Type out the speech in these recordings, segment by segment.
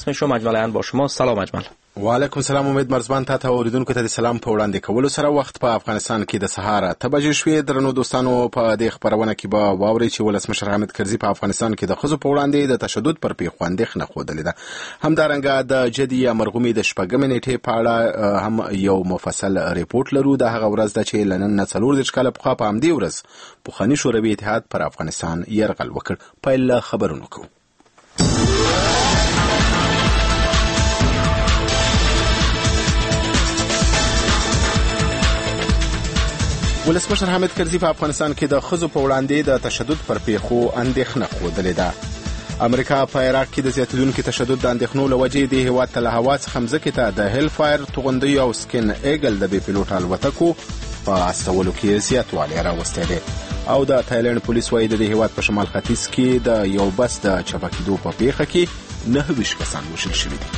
شما مجمل عیان با شما. سلام مجمل. و علیکم السلام. امید مرزبان ته اوریدونکو ته سلام په وړاندې کولو سره وخت په افغانستان کې د سهار 8 بجې شوې. درنو دوستانو، په دې خبرونه کې به واوري چې ولسمشر حامد کرزي په افغانستان کې د ښځو په وړاندې د تشدد پر پیښو اندېښنه ښودلې ده. همدارنګه د جدي یا مرغومي د شپږمې نیټې په اړه هم یو مفصل ریپورت لرو. د هغه ورځ ده چې لنن نه 40 کاله پخوا په همدې ورځ پخواني شوروي اتحاد پر افغانستان یرغل وکړ. پیل خبرونه کوو. ولسمشر حامد کرزي په افغانستان کې د ښځو په وړاندې د تشدد پر پیښو اندېښنه ښودلې ده. امریکا په عراق کې د زیاتېدونکي تشدد د اندېښنو له وجې د هېواد ته له هوا څخه مځکې ته د هیل فایر توغندیو او سکین ایګل د بې پیلوټ الوتکو په استولو کې زیاتوالی راوستی دی. او د تایلند پولیس وایي د دې هېواد په شمال ختیځ کې د یو بس د چپه کېدو په پیښه کې 29 کسان وژل شوي دي.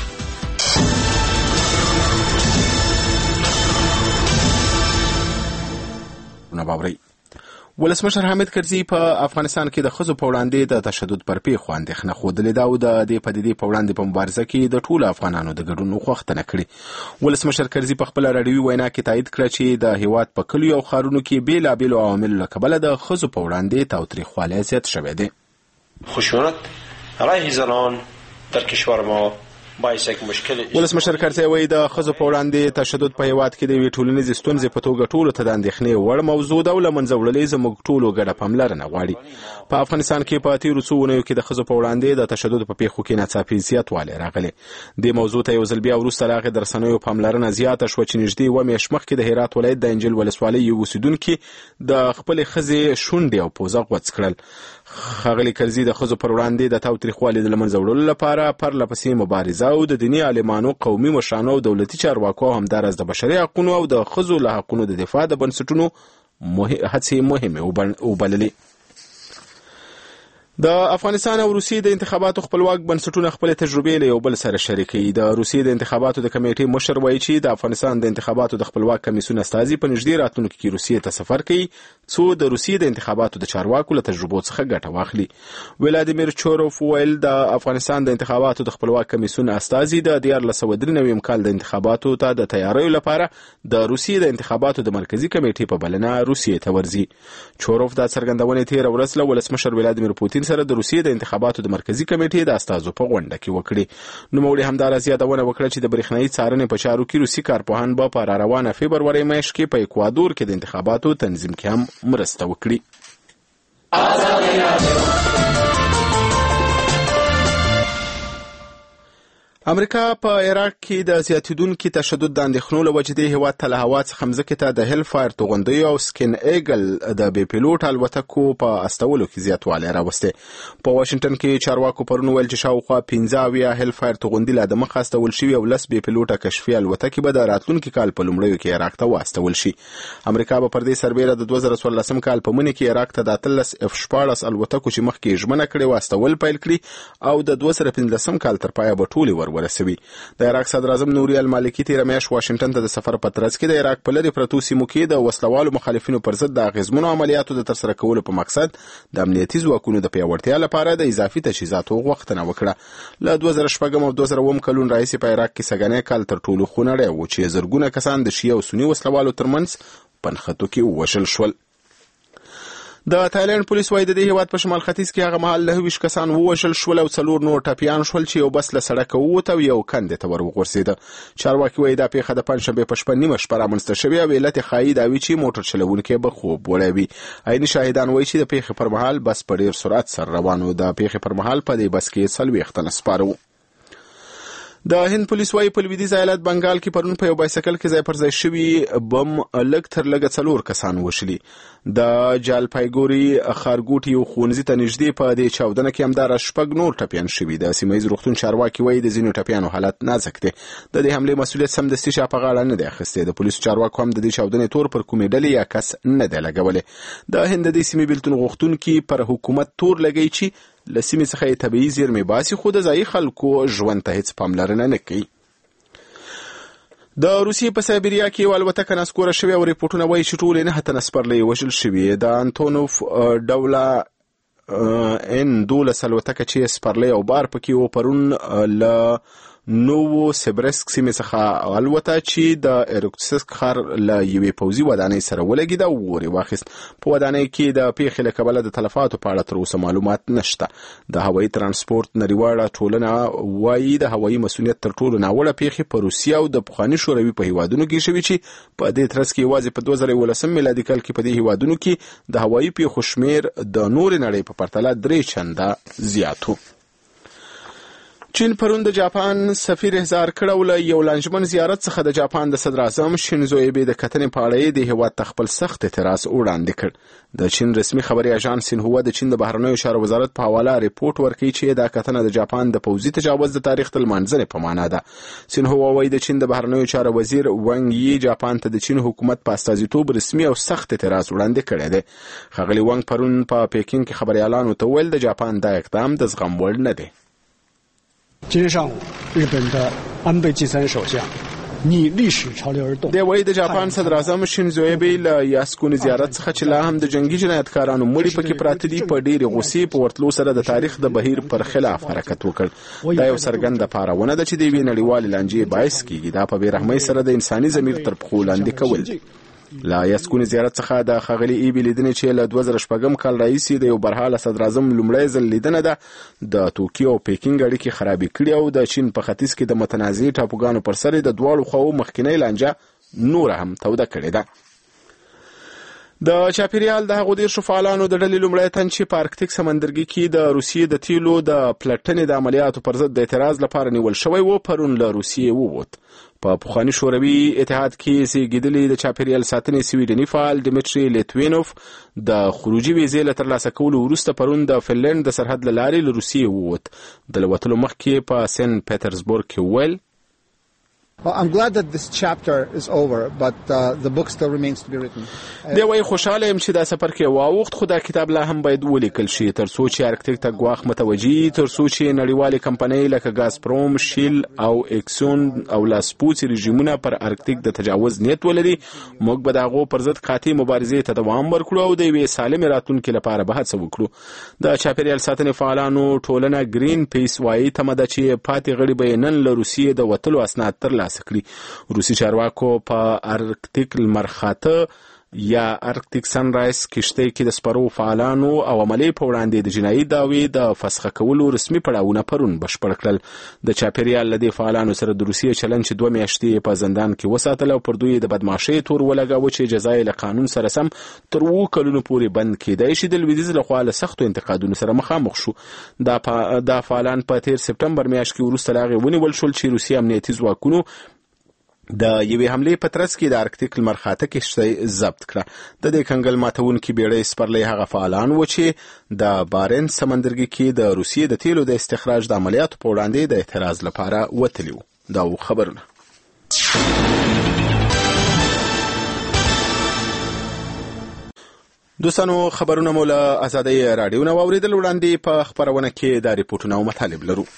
ولسمشر حامد کرزي په افغانستان کې د ښځو په وړاندې د تشدد پر پیښو اندېښنه ښودلې ده او د دې پدیدې په وړاندې په مبارزه کې د ټولو افغانانو د ګډون غوښتنه کړې. ولسمشر کرزي په خپله راډیوي وینا کې تایید کړه چې د هېواد په کلیو او ښارونو کې بېلابېلو عواملو له کبله د ښځو په وړاندې تاوتریخوالی زیات شوی دی. خشونت علیه زنان در کشور ما ولسمشر کرزي وایي د ښځو په وړاندې تشدد په هېواد کې د یوې ټولنیزې ستونزې په توګه ټولو ته د اندېښنې وړ موضوع ده او له منځه وړل یې زموږ ټولو ګډه پاملرنه غواړي. په افغانستان کې په تېرو څو اونیو کې د ښځو په وړاندې د تشدد په پیښو کې ناڅاپي زیاتوالی راغلی. دې موضوع ته یو ځل بیا وروسته راغی د رسنیو پاملرنه زیاته شوه چې نږدې 1 میاشت مخکې د هرات ولایت د انجیل ولسوالۍ یو اوسېدونکي د خپلې ښځې شونډې او پوزه غوڅ کړل. ښاغلي کرزي د ښځو پر وړاندې د تاوتریخوالي د له منځه وړلو لپاره پرله پسې مبارزه او د دیني عالمانو، قومي مشرانو او دولتي چارواکو او همداراز د بشري حقونو او د ښځو له حقونو د دفاع د بنسټونو هڅې مهمې وبللې. د افغانستان او روسیې د انتخاباتو خپلواک بنسټونه خپل تجربې له یو بل سره شریکوي. د روسیې د انتخاباتو د کمیټې مشر وایي چې د افغانستان د انتخاباتو د خپلواک کمیسیون استازي په نږدې راتلونکي کې روسیې ته سفر کوي څو د روسیې د انتخاباتو د چارواکو له تجربو څخه ګټه واخلي. ولادیمیر چوروف ویل د افغانستان د انتخاباتو د خپلواک کمیسیون استازي د 1993 کال د انتخاباتو ته د تیاریو لپاره د روسیې د انتخاباتو د مرکزی کمیټې په بلنه روسیې ته ورځي. چوروف دا څرګندونه تیر ورځ له ولسمشر ولادیمیر پوتین سره د روسیې د انتخاباتو د مرکزی کمیټې د استازو په غونډه کې وکړي. نوموړي همداراز یادونه وکړه چې د برېښنایي څارنې په چارو کې روسي کارپوهان به په راروانه فبروري میاشت کې په اکوادور کې د انتخاباتو تنظیم کې هم مرسته وکړي. امریکا په عراق کې د زیاتېدونکي تشدد د اندېښنو له وجې د هېواد ته له هوا څخه مځکې ته د هیل فایر توغندیو او سکین ایګل د بې پیلوټ الوتکو په استولو کې زیاتوالی راوستی. په واشنګټن کې چارواکو پرون ویل چې شاوخوا 15 هیل فایر توغندي لا د مخه استول شوي او 10 بې پیلوټه کشفي الوتکې به د راتلونکي کال په لومړیو کې عراق ته واستول شي. امریکا به پر دې سربیره د 2014 کال په مني کې عراق ته د 13 F-14 الوتکو چې مخکې ژمنه کړې واستول پیل کړي او د 2015 کال تر پایه به ټولې ورسوي. د عراق صدر اعظم نوري المالکي تېره میاشت واشنګټن ته د سفر په ترڅ کې د عراق په لرې پرتو سیمو کې د وسلوالو مخالفینو پر ضد د اغېزمنو عملیاتو د ترسره کولو په مقصد د امنیتي ځواکونو د پیاوړتیا لپاره د اضافي تجهیزاتو غوښتنه وکړه. له 2006 او 2007 کلونو راهیسې په عراق کې سږنی کال تر ټولو خونړی و چې زرګونه کسان د شیعه او سني وسلوالو ترمنځ په نښتو کې ووژل شول. د تایلند پولیس وایي د دې هېواد په شمال ختیځ کې هغه مهال 29 کسان ووژل شول او 4 نور ټپیان شول چې یو بس له سړکه ووت او یو کندې ته ور وغورځېده. چارواکي وایي دا پیښه د پنجشنبې په شپه نیمه شپه رامنځته شوې او علت یې ښایي دا وي چې موټر چلوونکی به خوب وړی وي. عیني شاهدان وایي چې د پیښې پر مهال بس په ډېر سرعت سره روان و. د پیښې پر مهال په دې بس کې 40 تنه سپاره وو. د هند پولیس وایي په لویدیځ ایالت بنګال کې پرون په یو بایسکل کې ځای پر ځای شوي بم لږ تر لږه 4 کسان وشلي. د جالپایګوري ښارګوټي یو ښوونځي ته نږدې په دې چاودنه کې همداراز 6 نور ټپیان شوي. د سیمه ییز روغتون چارواکي وایي د ځینو ټپیانو حالت نازک دی. د دې حملې مسؤلیت سمدستي شا په غاړه نه دی اخیستی. د پولیسو چارواکو هم د دې چاودنې تور پر کومې ډلې یا کس نه دی لګولی. د هند د دې سیمې بېلتون غوښتونکي پر حکومت تور لګوي چې له سیمې څخه یې طبیعي زیرمې باسي خو د ځایي خلکو ژوند ته هېڅ پاملرنه نه کوي. د روسیې په سایبریا کې یو الوتکه نسکوره شوې او ریپورټونه وایي چې ټولې 9 تنه سپرلۍ وژل شوي. د انتونوف ډوله N12 الوتکه چې سپرلی او بار پکې و پرون له نوو سبرسک سیمې څخه الوته چې د ایروکسس ښار له یوې پوځي ودانۍ سره ولګېده او اور یې واخیست. په ودانۍ کې د پیښې له کبله د تلفاتو په اړه تر اوسه معلومات نشته. د هوایي ترانسپورت نړیواله ټولنه وایي د هوایي مسؤلیت تر ټولو ناوړه پیښې په روسیه او د پخواني شوروي په هیوادونو کې شوي چې په دې ترڅ کې یوازې په 2019 میلادي کال کې په دې هیوادونو کې د هوایي پیښو شمیر د نورې نړۍ په پرتله 3 چنده زیات و. چین پرون د جاپان سفیر احضار کړو له یو لانجمن زیارت څخه د جاپان د صدر اعظم شینزو ایبه د کتنې په اړه د هیواد خپل سخت اعتراض وړاندې کړ. د چین رسمي خبري اژانس سینهوا د چین د بهرنیو چارو وزارت په حواله ریپورت ورکړي چې دا کتنه د جاپان د پوځي تجاوز د تاریخ تل منځنه په معنا ده. سینهوا وايي د چین د بهرنیو چارو وزیر وانګ یي جاپان ته د چین حکومت په استازیتوب رسمي او سخت اعتراض وړاندې کړی دی. ښاغلي وانګ پرون په پیکینګ کې خبريالانو ته ویل د جاپان دا اقدام د زغم وړ نه دی. 今天上午，日本的安倍晋三首相逆历史潮流而动。 دی وایي د جاپان صدر اعظم شینزو ایبه له یاسکونی زیارت څخه چې لا هم د جنگي جنایتکارانو مړي پکې پراته دي په ډېرې غوسې په ورتلو سره د تاریخ د بهیر پر خلاف حرکت وکړ. دا یو څرګنده پارونه ده چې د یوې نړیوالې لانجې باعث کیږي. دا په بېرحمۍ سره د انساني ضمیر تر پښو لاندې کول. لا یاسکونی زیارت څخه د خغلی ایبی لیدنې چې له 2014 کال راهیسې د یو برحاله صدر اعظم لومړی ځل لیدنه ده د توکیو او پیکینګ اړیکې خرابې کړې او د چین په ختیځ کې د متنازع ټاپوګانو پر سر د دواړو خواو مخکینی لانجه نور هم توده کړې ده. د چاپیریال د هغو ډیر شفالانو د ډلې لومړی تن چې په ارکټیک سمندرګي کې د روسیې د تیلو د پلټنې د عملیاتو پر ضد د اعتراض لپاره نیول شوی و پرون له روسیې ووت. په پخواني شوروي اتحاد کې زیږیدلي د چاپیریال ساتنې سویډني فعال ډیمیټري لیتوینوف د خروجي ویزې له ترلاسه کولو وروسته پرون د فنلند د سرحد له لارې له روسیې ووت. د وتلو مخکې په سن پیټرزبورګ کې ویل I'm glad that this chapter is over, but the book still remains to be written. دی وایي خوشاله یم چې دا سفر کې واوښت خو دا کتاب لا هم باید ولیکل شي تر څو چې ارکټیک ته ګواښ متوجي تر څو چې نړیوالې کمپنۍ لکه ګازپروم، شیل او اکسون او لاسپوڅي رژیمونه پر ارکټیک د تجاوز نیت ولري. موږ به د هغو پر ضد قاطع مبارزې ته دوام ورکړو او د یوې سالمې راتلونکې لپاره به هڅه وکړو. د چاپیریال ساتنې فعالانو ټولنه ګرین پیس وایي تمه ده چې پاتې غړي به نن له روسیې د وتلو اسناد ترلاسه کړي. روسي چارواکو په ارکټیک المرخاته یا ارکټیک سنرایز کشتۍ کې د سپرو فعالانو او عملي په وړاندې د جنایي دعوې د فسخ کولو رسمي پړاوونه پرون بشپړ کړل. د چاپیریال له دې فعالانو سره د روسیې چلن چې 2 میاشتې په زندان کې وساتل او پر دوی د بدمعشۍ تور ولګاوه چې جزا یې له قانون سره سم تر 2 کلونو پورې بند کېدای شي. د لویدیځ لخوا له سختو انتقادونو سره مخامخ شو. دا فعالان په 13 سپټمبر میاشت کې وروسته له هغې ونیول شول چې روسي امنیتي ځواکونو د یوې حملې په ترڅ کې د ارکټیک المرخاته کشتۍ ضبط کړه. د دې کنګل ماتونکي بیړۍ سپرلی هغه فعالان و چې د بارنس سمندرګي کې د روسیې د تیلو د استخراج د عملیاتو په وړاندې د اعتراض لپاره وتلي وو. دا خبرونه دوستانو خبرونه مو له آزادۍ راډیو نه واوریدل. وړاندې په خبرونه کې د ریپورتونو او مطالب لرو.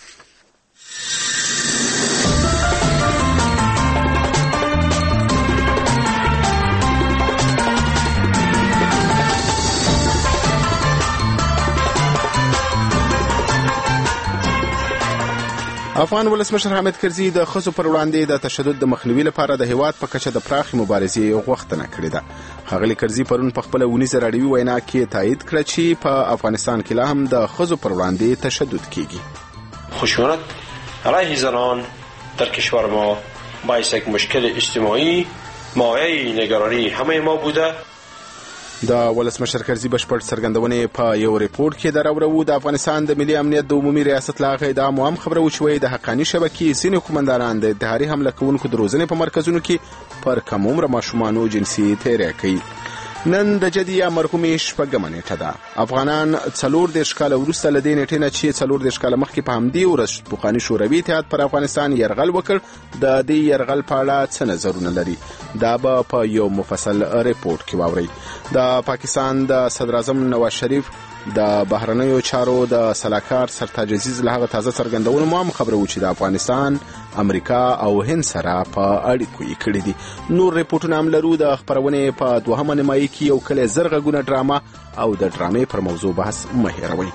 افغان ولسمشر حامد کرزي د ښځو پر وړاندې د تشدد د مخنیوي لپاره د هیواد په کچه د پراخې مبارزې غوښتنه کړې ده. ښاغلي کرزي پرون په خپله ونیزه راډیوي وینا کې تایید کړه چې په افغانستان کې لا هم د ښځو پر وړاندې تشدد کیږي. خشونت علیه زنان در کشور ما باعث یک مشکل اجتماعی مایه نگرانی همه ما بوده. د ولسمشر کرزي بشپړ څرګندونې په یو ریپورت کې دراوړو. د افغانستان د ملي امنیت د عمومي ریاست له اعدام هم خبرو شوې د حقاني شبکې ځینې قومندانان د انتحاري حمله کوونکو د روزنې په مرکزونو کې پر کم عمره ماشومانو جنسي تیری کوي. نن د جدي یا مرحومې شپږمه نیټه ده. افغانان 14 کاله وروسته له دې نیټې نه چې 14 کاله مخکې په همدې ورځ پخواني شوروي اتحاد پر افغانستان یرغل وکړ د دې یرغل په اړه څه نظرونه لري. دا به په یو مفصل ریپورت کې واورئ. د پاکستان د صدر اعظم نواز شریف د بهرنیو چارو د سلاکار سرتاج عزیز له هغه تازه څرګندونو مو خبره و چې د افغانستان، امریکا او هند سره په اړیکو یې کړي دي. نور ریپورټونه هم لرو. د خبرونې په دوهمه نیمایي کې یو کلی زرغونه ډرامه او د ډرامې پر موضوع بحث مه هېروئ.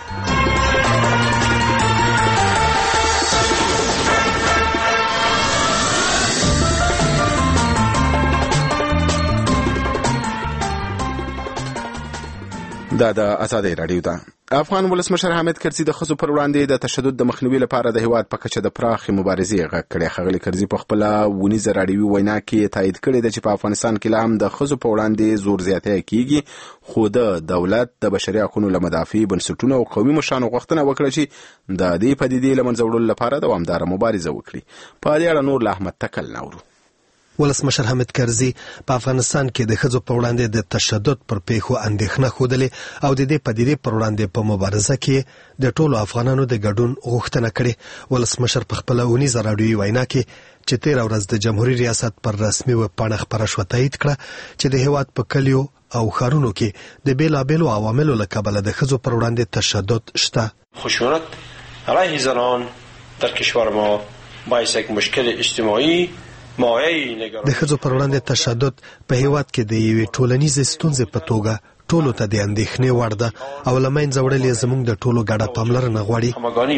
دا د آزادۍ راډیو ده. افغان ولسمشر حامد کرزي د ښځو پر وړاندې د تشدد د مخنیوي لپاره د هیواد په کچه د پراخې مبارزې غږ کړی. ښاغلي کرزي په خپله ونیزه راډیوي وینا کې تایید کړی ده چې په افغانستان کې لا هم د ښځو په وړاندې زور زیاتی کیږي، خو د دولت د بشري حقوقو له مدافع بنسټونو او قومي مشرانو غوښتنه وکړه چې د دې پدیدې له منځه وړلو لپاره دوامداره مبارزه وکړي. په دې اړه نور له احمد تکل نورو. ولسمشر حامد کرزي په افغانستان کې د ښځو په وړاندې د تشدد پر پیښو اندېښنه ښودلې او د دې پدیدې پر وړاندې په مبارزه کې د ټولو افغانانو د ګډون غوښتنه کړې. ولسمشر په خپله اونیزه راډیوي وینا کې چې تېره ورځ د جمهوریت ریاست پر رسمي ویبپاڼه خپره شوه تایید کړه چې د هیواد په کلیو او ښارونو کې د بېلابېلو عواملو له کبله د ښځو پر وړاندې تشدد شته. خشونت علیه زنان در کشور ما باعث یک مشکل اجتماعی د ښځو پر وړاندې تشدد په هیواد کې د یوې ټولنیزې ستونزې په توګه ټولو ته د اندېښنې وړ ده او له منځه وړل یې زموږ د ټولو ګډه پاملرنه غواړي.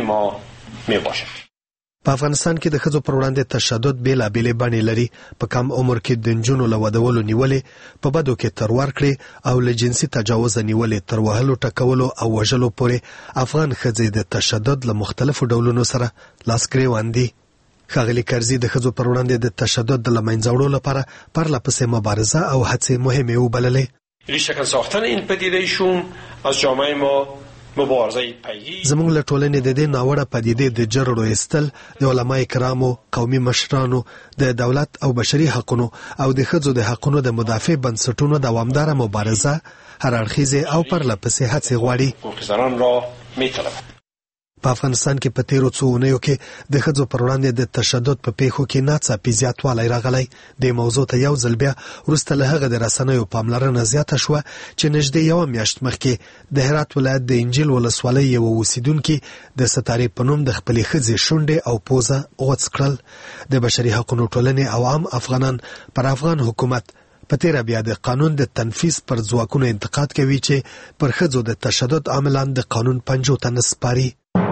په افغانستان کې د ښځو پر وړاندې تشدد بېلابېلې بڼې لري. په کم عمر کې د نجونو له ودولو نیولې، په بدو کې تر ورکړې او له جنسي تجاوزه نیولې تر وهلو ټکولو او وژلو پورې افغان ښځې د تشدد له مختلفو ډولونو سره لاس ګرېوان دي. ښاغلي کرزي د ښځو پر وړاندې د تشدد د له منځه وړلو لپاره پرله پسې مبارزه او هڅې مهمې وبللې. ریشه‌کن ساختن این پدیده شوم از جامعه ما مبارزه پیگیری. زموږ له ټولنې د دې ناوړه پدیدې د جرړو ایستل د علماء کرامو، قومي مشرانو، د دولت او بشري حقونو او د ښځو د حقونو د مدافع بنسټونو دوامداره مبارزه، هر اړخیزې او پرله پسې هڅې غواړي. په افغانستان کې په تیرو څو اونیو کې د ښځو پر وړاندې د تشدد په پیښو کې ناڅاپي زیاتوالی راغلی. دې موضوع ته یو ځل بیا وروسته له هغه د رسنیو پاملرنه زیاته شوه چې نږدې یوه میاشت مخکې د هرات ولایت د انجیل ولسوالۍ یوه اوسیدونکي د ستارې په نوم د خپلې ښځې شونډې او پوزه غوڅ کړل. د بشري حقونو ټولنې او عام افغانان پر افغان حکومت په تیره بیا د قانون د تنفیذ پر ځواکونو انتقاد کوي چې پر ښځو د تشدد عاملان د قانون پنجو ته نه سپاري.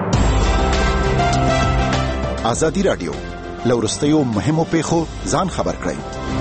آزادی راډیو له وروستیو مهمو پیښو ځان خبر کړئ.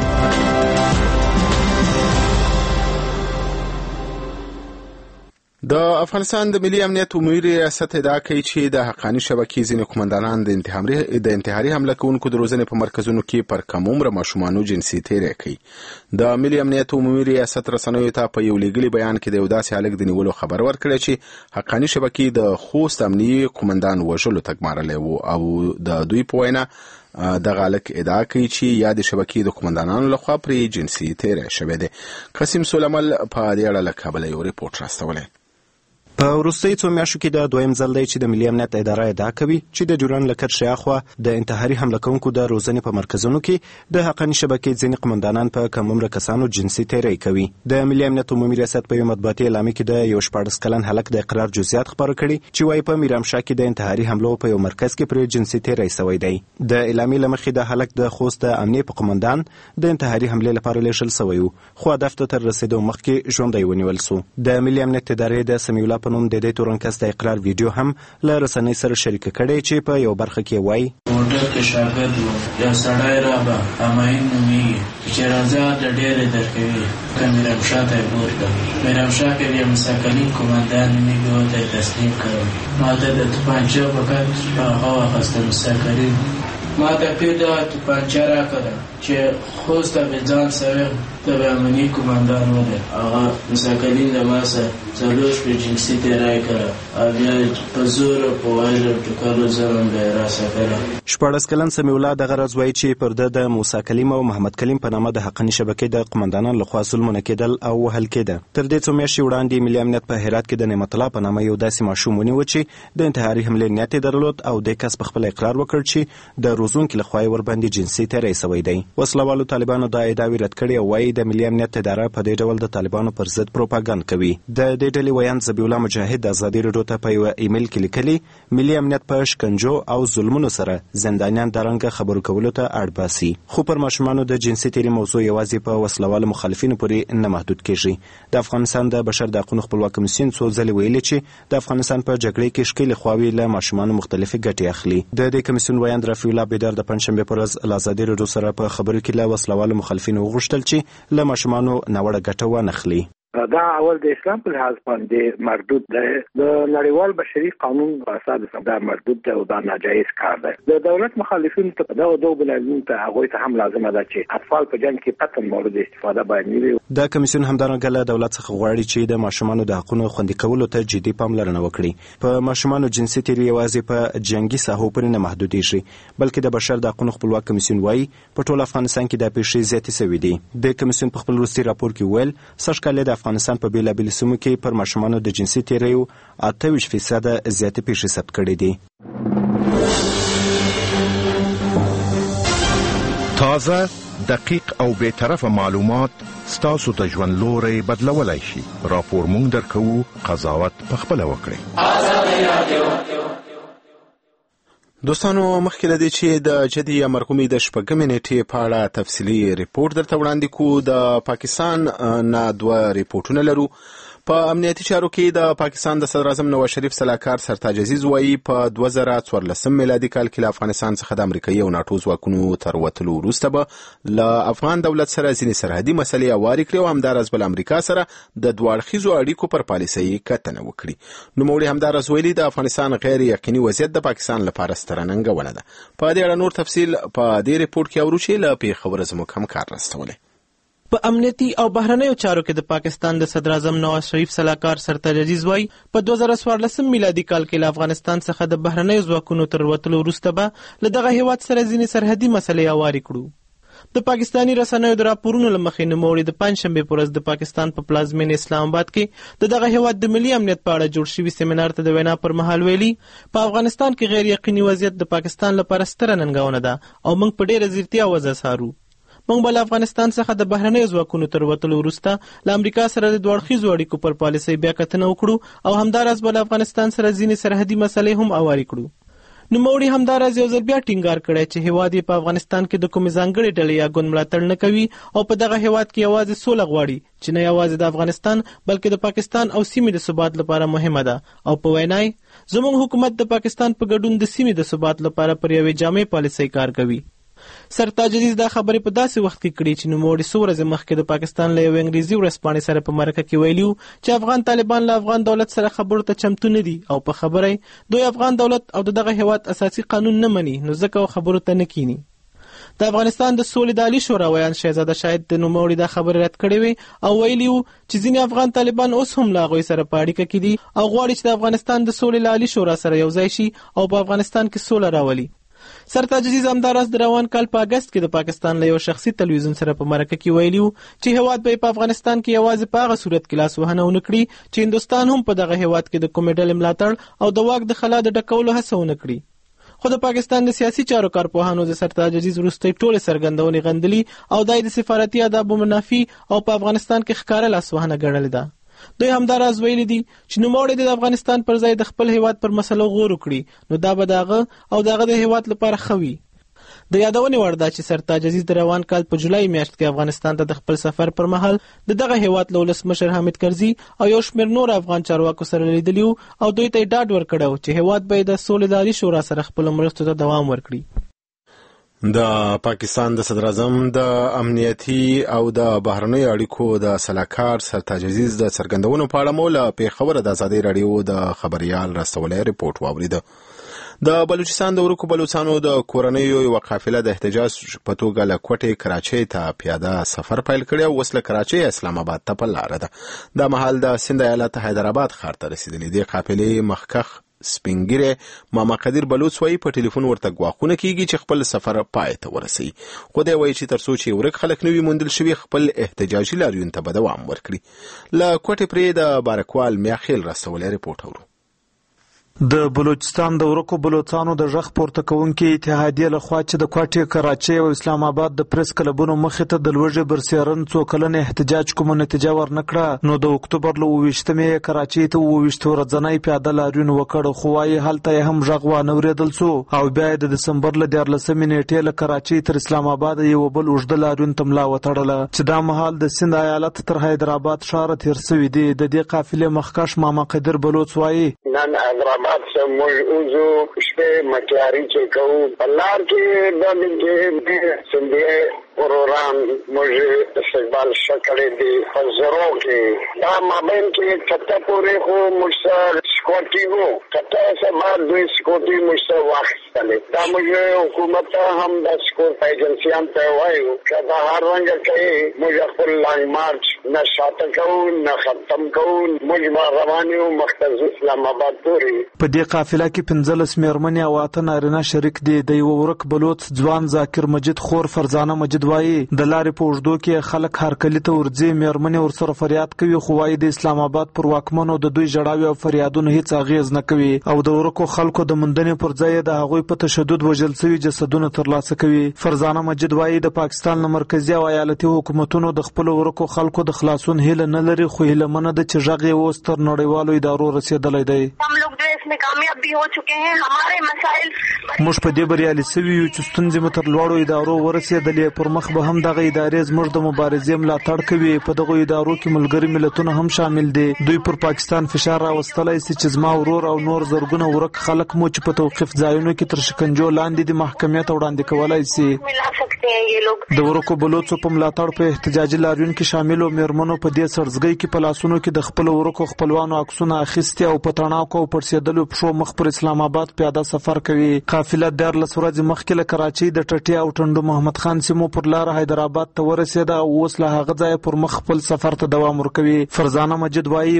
د افغانستان د ملي امنیت عمومي ریاست ادعا کوي چې د حقاني شبکې ځینې قومندانان د انتحاري حمله کوونکو د روزنې په مرکزونو کې پر کم عمره ماشومانو جنسي تېری کوي. د ملي امنیت عمومي ریاست رسنیو ته په یو لیږلي بیان کې د یو داسې هلک د نیولو خبر ورکړی چې حقاني شبکې د خوست امني قومندان وژلو تګمارلی و او د دوی په وینا دغه هلک ادعا کوي چې یا د شبکې د قومندانانو لخوا پرې جنسي تېری شوی دی. قسیم سلیمل په دې اړه له کابله یو ریپورټ راستولی. په وروستیو څو میاشتو کې دا دویم ځل دی چې د ملي امنیت اداره ادعا کوي چې د ډیورنډ له کرښې اخوا د انتحاري حمله کوونکو د روزنې په مرکزونو کې د حقاني شبکې ځینې قومندانان په کم عمره کسانو جنسي تېری کوي. د ملي امنیت عمومي ریاست په یو مطبوعاتي اعلامیه کې د یو 14 کلن هلک د اقرار جزئیات خپاره کړي چې وايي په میرامشاه کې د انتحاري حملو په یو مرکز کې پرې جنسي تېری شوی دی. د اعلامیې له مخې د هلک د خوست د امنیې په قومندان د انتحاري حملې لپاره لیږل شوی و، خو هدف ته تر رسېدو مخکې ژوندی ونیول سو. د ملي امنیت ادارې د سمیع الله په نوم د دې تورن کس د اقرار ویډیو هم له رسنۍ سره شریکه کړې چې په یو برخه کې وایي موټر کې شاګرد و، یو سړی رابه اماین نومیږي چې راځه د ډېرې درکوي که میرامشاه ته یې بوتلم. میرامشاه کې یو مساکلین قومندان نومیږي او ته یې تسلیم کړم. ما ته د توپانچه په کټ هغه واخیسته مساکلین. ما ته پیدا توپانچه راکړه چې خوست ته به ځان سوی د امني قومندان وده. هغه مساکلین له ما سره څلور شپې جنسي تېری کړه او بیا په زور او په وژلو ټکولو ظلم به یې راساتلی. 14 کلن سمیع الله دغه راز وایي چې پر ده د موسی کلیم او محمد کلیم په نامه د حقاني شبکې د قومندانانو لخوا ظلمونه کېدل او وهل کېده. تر دې څو میاشتې وړاندې ملي امنیت په هرات کې د نعمت الله په نامه یو داسې ماشوم ونیو چې د انتحاري حملې نیت یې درلود او دې کس په خپل اقرار وکړ چې د روزونکي لخوا ورباندې جنسي تیری سوی دی. وسلوالو طالبانو دا ادعاوې رد کړي او وایي د ملي امنیت اداره په دې ډول د طالبانو پر ضد پروپاګاندا کوي. د دې ډلې ویاند ذبیح الله مجاهد د ازادي راډیو ته په یو ایمیل کې لیکلي ملي امنیت په شکنجو او ظلمونو سره زندانیان د رنګه خبرو کولو ته اړ باسي. خو پر ماشومانو د جنسي تیری موضوع یوازې په وسلوالو مخالفینو پورې نه محدود کیږي. د افغانستان د بشر د حقوقو خپلواک کمیسیون څو ځلې ویلي چې د افغانستان په جګړې کې ښکېلې خواوې له ماشومانو مختلفې ګټې اخلي. د دې کمیسیون ویاند رفیع الله بیدار د پنځشنبې پر ورځ له ازادي راډیو سره په خبرو کې له وسلوالو مخالفینو وغوښتل چې له ماشومانو ناوړه ګټه وانه اخلي. دا اول د اسلام په لحاظ باندې مردود دی. د نړیوال بشري قانون په اساس دا مردود دی او دا ناجایز کار دی. د دولت مخالفینو ته دا دوه بلایون ته هغه ته هم لازمه ده چې اطفال په جنګ کې قطعا مورد استفاده باید نه وي. دا کمیسیون همدارنګه له دولت څخه غواړي چې د ماشومانو د حقوقو خوندي کولو ته جدي پاملرنه وکړي. په ماشومانو جنسي تیری یوازې په جنگي ساحو پورې نه محدودېږي بلکې د بشر د حقوقو خپلواک کمیسیون وایي په ټول افغانستان کې د پیښې زیاتې شوې دي. د کمیسیون په خپل وروستي راپور کې ویل سږکال د افغانستان په بیلابیلو سیمو کې پر ماشومانو د جنسي تیریو 28% زیاتې پیښې ثبت کړې دي. تازه، دقیق او بې طرفه معلومات ستاسو د ژوند لوري بدلولای شي. راپور مونږ درکوو، قضاوت پخپله وکړئ. دوستانو مخکې له دې چې د جدي یا مرحومې د شپږمې نیټې په اړه تفصیلي ریپورت درته وړاندې کوو، د پاکستان نه دوه ریپورتونه لرو. په امنیتي چارو کې د پاکستان د صدر اعظم نواز شریف سلاکار سرتاج عزیز وایي په 2014 میلادي کال کې له افغانستان څخه د امریکایي او ناټو ځواکونو تر وتلو وروسته به له افغان دولت سره ځینې سرحدي مسلې هوارې کړې او همداراز به له امریکا سره د دوه اړخیزو اړیکو پر پالیسۍ کتنه وکړي. نوموړي همداراز ویلي د افغانستان غیر یقیني وضعیت د پاکستان لپاره ستره ننګونه ده. په دې اړه نور تفصیل په دې ریپورت کې اورو چې له پیښور زموږ همکار راستولی. په امنیتي او بهرنیو چارو کې د پاکستان د صدر اعظم نواز شریف سلاکار سرتاج عزیز وایي په 2014 میلادي کال کې له افغانستان څخه د بهرنیو ځواکونو تر وتلو وروسته به له دغه هیواد سره ځینې سرحدي مسلې هوارې کړو. د پاکستاني رسنیو د راپورونو له مخې نوموړي د پنځشنبې په ورځ د پاکستان په پلازمینه اسلام آباد کې د دغه هیواد د ملي امنیت په اړه جوړ شوي سیمینار ته د وینا پر مهال ویلي په افغانستان کې غیر یقیني وضعیت د پاکستان لپاره ستره ننګونه ده او موږ په ډېره ځیرتیا وضع څارو. موږ به له افغانستان څخه د بهرنیو ځواکونو تر وتلو وروسته له امریکا سره د دوه اړخیزو اړیکو پر پالیسۍ بیا کتنه وکړو او همداراز به له افغانستان سره ځینې سرحدي مسلې هم هوارې کړو. نوموړي همداراز یو ځل بیا ټینګار کړی چې هیواد یې په افغانستان کې د کومې ځانګړې ډلې یا ګوند ملاتړ نه کوي او په دغه هیواد کې یوازې سوله غواړي چې نه یوازې د افغانستان بلکې د پاکستان او سیمې د ثبات لپاره مهمه ده. او په وینا یې زموږ حکومت د پاکستان په ګډون د سیمې د ثبات لپاره پر یوې جامع پالیسۍ کار کوي. سرتاج عزیز دا خبرې په داسې وخت کې کړي چې نوموړي څو ورځې مخکې د پاکستان له یوې انګریزي ورځپاڼې سره په مرکه کې ویلي چې افغان طالبان له افغان دولت سره خبرو ته چمتو نه دي او په خبره دوی افغان دولت او دغه هیواد اساسي قانون نه مني نو ځکه خبرو ته نه کینی. د افغانستان د سولې د عالی شورا ویان شهزاده شاهد د نوموړي دا خبرې رد کړې وي او ویلي چې ځینې افغان طالبان اوس هم له هغوی سره په اړیکه کې دي او غواړي چې د افغانستان د سولې له عالی شورا سره یو ځای شي او په افغانستان کې سوله راولي. سرتاج عزیز همداراز د روان کال په اگست کې د پاکستان له یو شخصي تلویزیون سره په مرکه کې ویلي چې هیواد به په افغانستان کې یوازې په هغه صورت کې لاس وهنه ونه کړي چې هندوستان هم په دغه هیواد کې د کومې ډلې ملاتړ او د واک د خلا د ډکولو هڅه ونه کړي. خو د پاکستان د سیاسي چارو کارپوهانو د سرتاج عزیز وروستۍ ټولې څرګندونې غندلي او دای د سفارتي آدابو منافي او په افغانستان کې ښکاره لاس وهنه ګڼلې ده. دوی همداراز ویلي دي چې نوموړي د افغانستان پر ځای د خپل هیواد پر مسلو غور وکړي نو دا به دغه او دغه د هیواد لپاره ښه وي. د یادونې وړ ده چې سرتاج عزیز د روان کال په جولای میاشت کې افغانستان ته د خپل سفر پر مهال د دغه هیواد له ولسمشر حامد کرزي او یو شمېر نور افغان چارواکو سره لیدلي او دوی ته ډاډ ورکړی چې هیواد به د سولې د عالي شورا سره خپل مرستو ته دوام ورکړي. د پاکستان د صدر اعظم د امنیتي او د بهرنیو اړیکو د سلاکار سرتاج عزیز د څرګندونو په اړه مو له پیښور د ازادي راډیو د خبريال راستولی ریپورت واوریده. د بلوچستان د ورکو بلوچستانو د کورنیو یو قافله د احتجاج په توګه له کوټې کراچۍ ته پیاده سفر پیل کړی او اوس له کراچۍ اسلام آباد ته په لاره ده. د مهال د سند ایالت حیدرآباد ښار ته رسیدلې د قافلې مخکخ سپینګیره ماما قدیر بلوچ وایي په ټلیفون ورته غواخونه کیږي چې خپل سفر پای ته ورسوي. خو دی وایي چې تر څو چې ورک خلک نوي موندل شوي خپل احتجاجي لاریون ته به دوام ورکړي. له کوټې پرې د بارکوال میاخیل راستولی ریپورټ اورو. د بلوچستان د ورکو بلوچستانو د ژغ پورته کوونکي اتحادیه لخوا چې د کوټې کراچۍ او اسلام آباد د پریس کلبونو مخې ته د لوږې برسیرن څو کلن احتجاج کوم نتیجه ورنکړه نو د اکتوبر له 28مې کراچۍ ته 28 ورځنی پیاده لاریون وکړ خو وايي هلته هم ژغ وانه ورېدل څو او بیا د دسمبر له 14 نیټې له کراچۍ تر اسلام آباد یو بل اوږده لاریون تملا وتړله چې دا مهال د سند ایالت تر حیدرآباد ښار تیر شوی دی د دې قافلې مخکښ ماما قدر بلوچ وايي نن حیدرآباد سے موضوع شپه مکیاری چې کوو بلار کې د سندې پروگرام مجھے استقبال شکلے دی فضروں کے دا مابین کے کتا پورے کو مجھ سے سکوٹی ہو کتا ایسا بعد دوی سکوٹی مجھ سے واقع چلے دا مجھے حکومت ہم دا سکوٹ ایجنسیان پہ ہوئے ہو کہ دا ہر رنگ کہے مجھے اپل لانگ مارچ نہ شاعت کہوں نہ ختم کہوں مجھ ما روانی ہوں مختز اسلام آباد پوری په دې قافله کې 15 میرمنې او 8 نارینه شریک دي د یو ورک بلوچ ځوان ذاکر مجید خور فرزانه مجید وايي د لارې په اوږدو کې خلک هر کلی ته ورځي میرمنې ورسره فریاد کوي خو وايي د اسلام آباد پر واکمنو د دوی جړاوي او فریادونه هیڅ اغیز نه کوي او د ورکو خلکو د مندنې پر ځای د هغوی په تشدد وژل شوي جسدونه ترلاسه کوي فرزانه مجید وايي د پاکستان له مرکزي او ایالتي حکومتونو د خپل ورکو خلکو د خلاصون هیله نه لري خو هیله منه ده چې ژغ یې اوس تر نړیوالو ادارو رسیدلی دی में कामयाब भी हो चुके हैं हमारे मसाइल موږ په دې بریالي سوي یو چې ستونزې مو تر لوړو ادارو ورسېدلې پر مخ به هم دغه ادارې زموږ د مبارزې ملاتړ کوي په دغو ادارو کې ملګري ملتونه هم شامل دي دوی پر پاکستان فشار راوستلی سي چې زما ورور او نور زرګونه ورک خلک مو چې په توقیف ځایونو کې تر شکنجو لاندې د محکمې ته وړاندې کولای سي د ورکو بلوچو په ملاتړ په احتجاجي لاریون کې شاملو میرمنو په دې سرزګۍ کې په لاسونو کې د خپل ورکو خپلوانو عکسونه اخیستي او په تڼاکو او پړسېدلو پښو مخ پر اسلام آباد پیاده سفر کوي قافله 14 ورځې مخکې له کراچۍ د ټټي او ټنډو محمد خان سیمو پر لار حیدرآباد ته ورسېده او اوس له هغه ځایه پر مخ خپل سفر ته دوام ورکوي فرزانه مجید وايي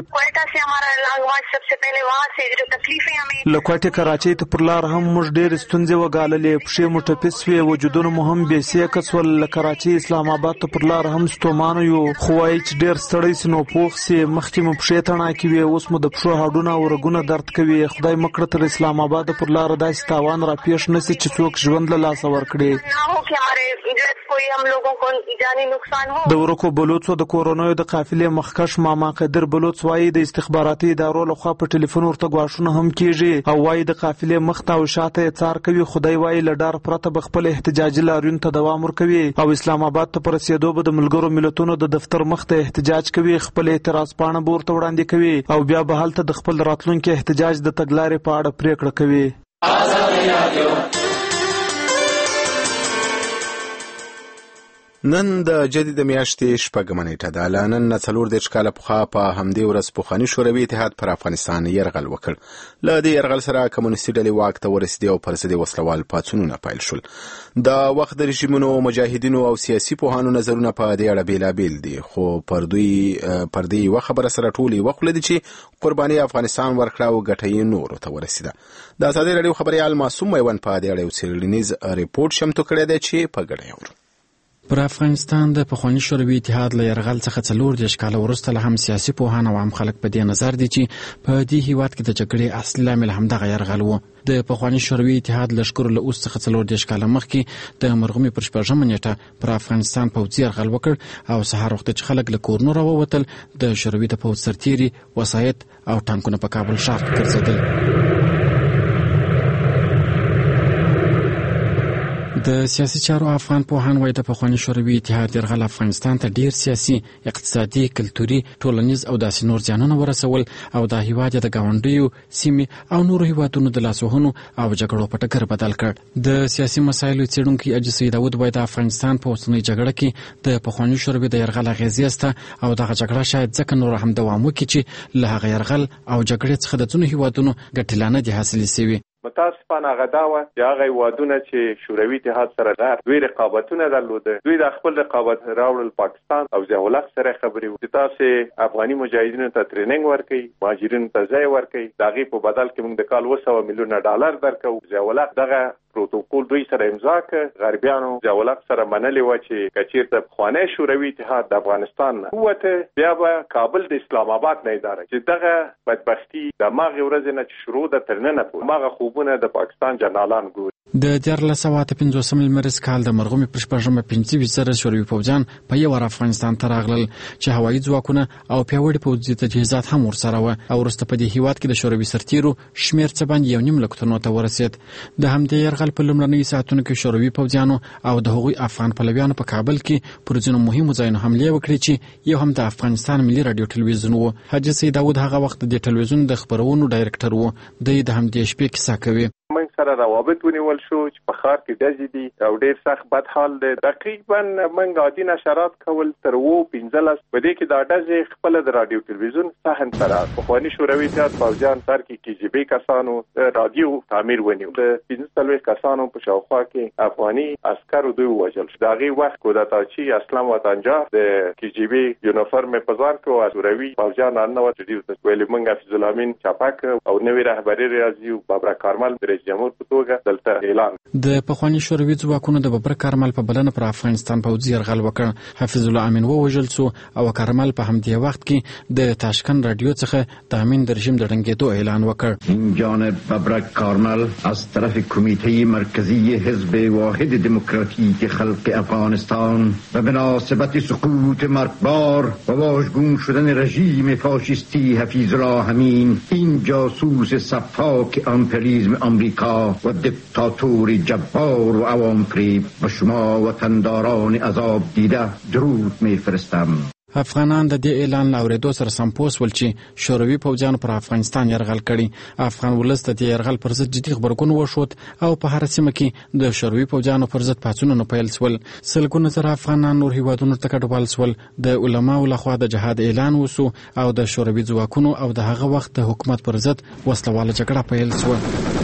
له کوټې کراچۍ ته پر لار هم موږ ډېرې ستونزې وګاللې پښې مو ټپي سوې وجودونه مو هم بې سیکه سول له کراچۍ اسلام آباد ته پر لار هم ستومانو یو خو وایي چې ډېر ستړی سي نو پوخ سي مخکې مو پښې تڼاکې وې اوس مو د پښو هډونه او رګونه درد کوي خدای مکړه تر اسلام آباد پر لار داسې تاوان را پیښ نشي چې څوک ژوند له لاسه ورکړي د ورکو بلوچو د کورونیو د قافلې مخکښ ماما قدر بلوچ وايي د استخباراتي ادارو لخوا په ټلیفون ورته غواښونه هم کیږي او وايي د قافلې مخته او شاته څار کوي خدای وايي لډار پرته بخپل احتجاجي لاریون ته دوام ورکوي او اسلام آباد ته پر رسیدو به د ملګرو ملتونو د دفتر مخته احتجاج کوي خپل اعتراض پاڼه به ورته وړاندې کوي او بیا به هلته د خپل راتلونکي احتجاج د تګلارې په اړه پریکړه کوي نن د جدید میاشتې شپږمه نیټه ده له نن نه 40 کاله پخوا په همدې ورځ پخواني شوروي اتحاد پر افغانستان یرغل وکړ له دې یرغل سره کمونیستي ډلې واک ته ورسېدې او پر ضد وسلوال پاڅونونه پیل شول د وخت د رژیمونو مجاهدینو او سیاسي پوهانو نظرونه په دې اړه بیلابیل دي خو پر دې یوه خبره سره ټول یې وخوله دي چې قرباني افغانستان ورکړه او ګټه یې نورو ته ورسېده د ازادي راډیو خبریال معصوم میوند په دې اړه یو څېړنیز ریپورټ شمتو کړی دی چې په ګډه یې پر افغانستان د پخواني شوروي اتحاد له یرغل څخه 40 کاله وروسته له هم سیاسي پوهان او عام خلک په دې نظر دي چې په دې هیواد کې د جګړې اصلي لامل همدغه یرغل و د پخواني شوروي اتحاد لشکرو له اوس څخه 40 کاله مخکې د مرغومي پر 14 نیټه پر افغانستان پوځي یرغل وکړ او سهار وخت چې خلک له کورونو راووتل د شوروي د پوځ سرتیري وسایط او ټانکونه په کابل ښار کې ګرځېدل د سیاسي چارو افغان پوهان وايي د پخواني شوروي اتحاد یرغل افغانستان ته ډیر سیاسي اقتصادي کلتوري ټولنیز او داسې نور زیانونه ورسول او د هیواد د گاونډیو سیمې او نورو هیوادونو د لاسوهنو او جګړو په ټکر بدل کړ د سیاسي مسایلو څېړونکي اجي سید داود وايي د افغانستان په اوسنۍ جګړه کې د پخواني شوروي د یرغل اغېزې سته او دغه جګړه شاید ځکه نور هم دوام وکړي چې له هغه یرغل او جګړې څخه د ځینو هیوادونو ګټلانه دي حاصلې شوي متاسفانه غداوه چې هغه وادونه چې شوروي اتحاد سره لار دوی رقابتونه درلوده دوی د خپل رقابت راوړل پاکستان او ضیاء الله سره خبرې وکړي تاسو افغاني مجاهدینو ته ټریننګ ورکړي مهاجرینو ته ځای ورکړي دغه په بدل کې موږ د کال 200 میلیون ډالر درکو ضیاء الله دغه پروتوکول دوی سره امضا کړ. غربیانو ضیاءالحق سره منلې و چې کچیرته پخوانی شوروي اتحاد د افغانستان قوته بیا به کابل د اسلام آباد نه اداره چې دغه بدبختی د ماغه ورځ نه چې شروع د ترننه په ماغه خوبونه د پاکستان جنرالان ګوري. د 1450 لمریز کال د مرغومي پر شپږمه 25 زره شوروي پوځیان په یو افغانستان ته راغلل چې هوایي ځواکونه او پیاوړي پوځي تجهیزات هم ورسره و او وروسته په دې هیواد کې د شوروي سرتیرو شمیر څه باندې 1.5 لک تنو ته ورسید. د همدې یرغل په لومړنۍ ساعتونو کې شوروي پوځیانو او د هغوی افغان پلویانو په کابل کې پر ځینو مهمو ځایونو حمله وکړه چې یو هم د افغانستان ملي رادیو ټلویزیون و. حاجي سید داود هغه وخت د ټلویزیون د خبرونو ډایرکټر و. د همدې شپې کیسه کوي. من سره روابط ونیول شو چې په ښار کې ډزې دي او ډېر سخت بد حال دی. تقریبا من عادي نشرات کول تر 15 په دې کې دا ډزې خپل د رادیو ټلویزیون صحن سره پخواني شوروي اتحاد پوځیان سر کې KGB کسانو رادیو تعمیر ونیو. د 15 کسانو په شاوخوا کې افغاني عسکرو دوی وژل شو. دغه وخت کودتاچی اسلام وطنجان د KGB یونیفورم په ځان کې او شوروي پوځیان نه وځي ویل منګ حفیظ الله امین چاپک او نوی رهبری ریاضي بابر کارمل جمهور په توګه دلته اعلان. د پخواني شوروي ځواکونو د بابر کارمل په بلنه پر افغانستان پوځي یرغل وکړ. حفیظ الله امین ووژل شو او کارمل په همدې وخت کې د تاشکند رادیو څخه د امین د رژیم د ړنګېدو اعلان وکړ. این جانب بابر کارمل از طرف کمیته مرکزی حزب واحد دموکراتیک خلق افغانستان و به مناسبت سقوط مرگبار و واژگون شدن رژیم فاشیستی حفیظ الله امین این جاسوس سفاک امپریالیسم آمریکا و دیکتاتوری جبار و عوام فریب و شما وطنداران عذاب دیده درود میفرستم. افغانان د دې اعلان لاوریدو سره سمپوس ول چې شوروي پوځیانو پر افغانستان یرغل کړي. افغان ولس د دې یرغل پر ضد جدي خبرګون وشود او په هر سیمه کې د شوروي پوځیانو پر ضد پاڅونونه پیل شول. سلګونه زره افغانان نور هیوادونو ته کډوال شول. د علماو لخوا د جهاد اعلان وسو او د شوروي ځواکونو او د هغه وخت د حکومت پر ضد وسلواله جګړه پیل شوه.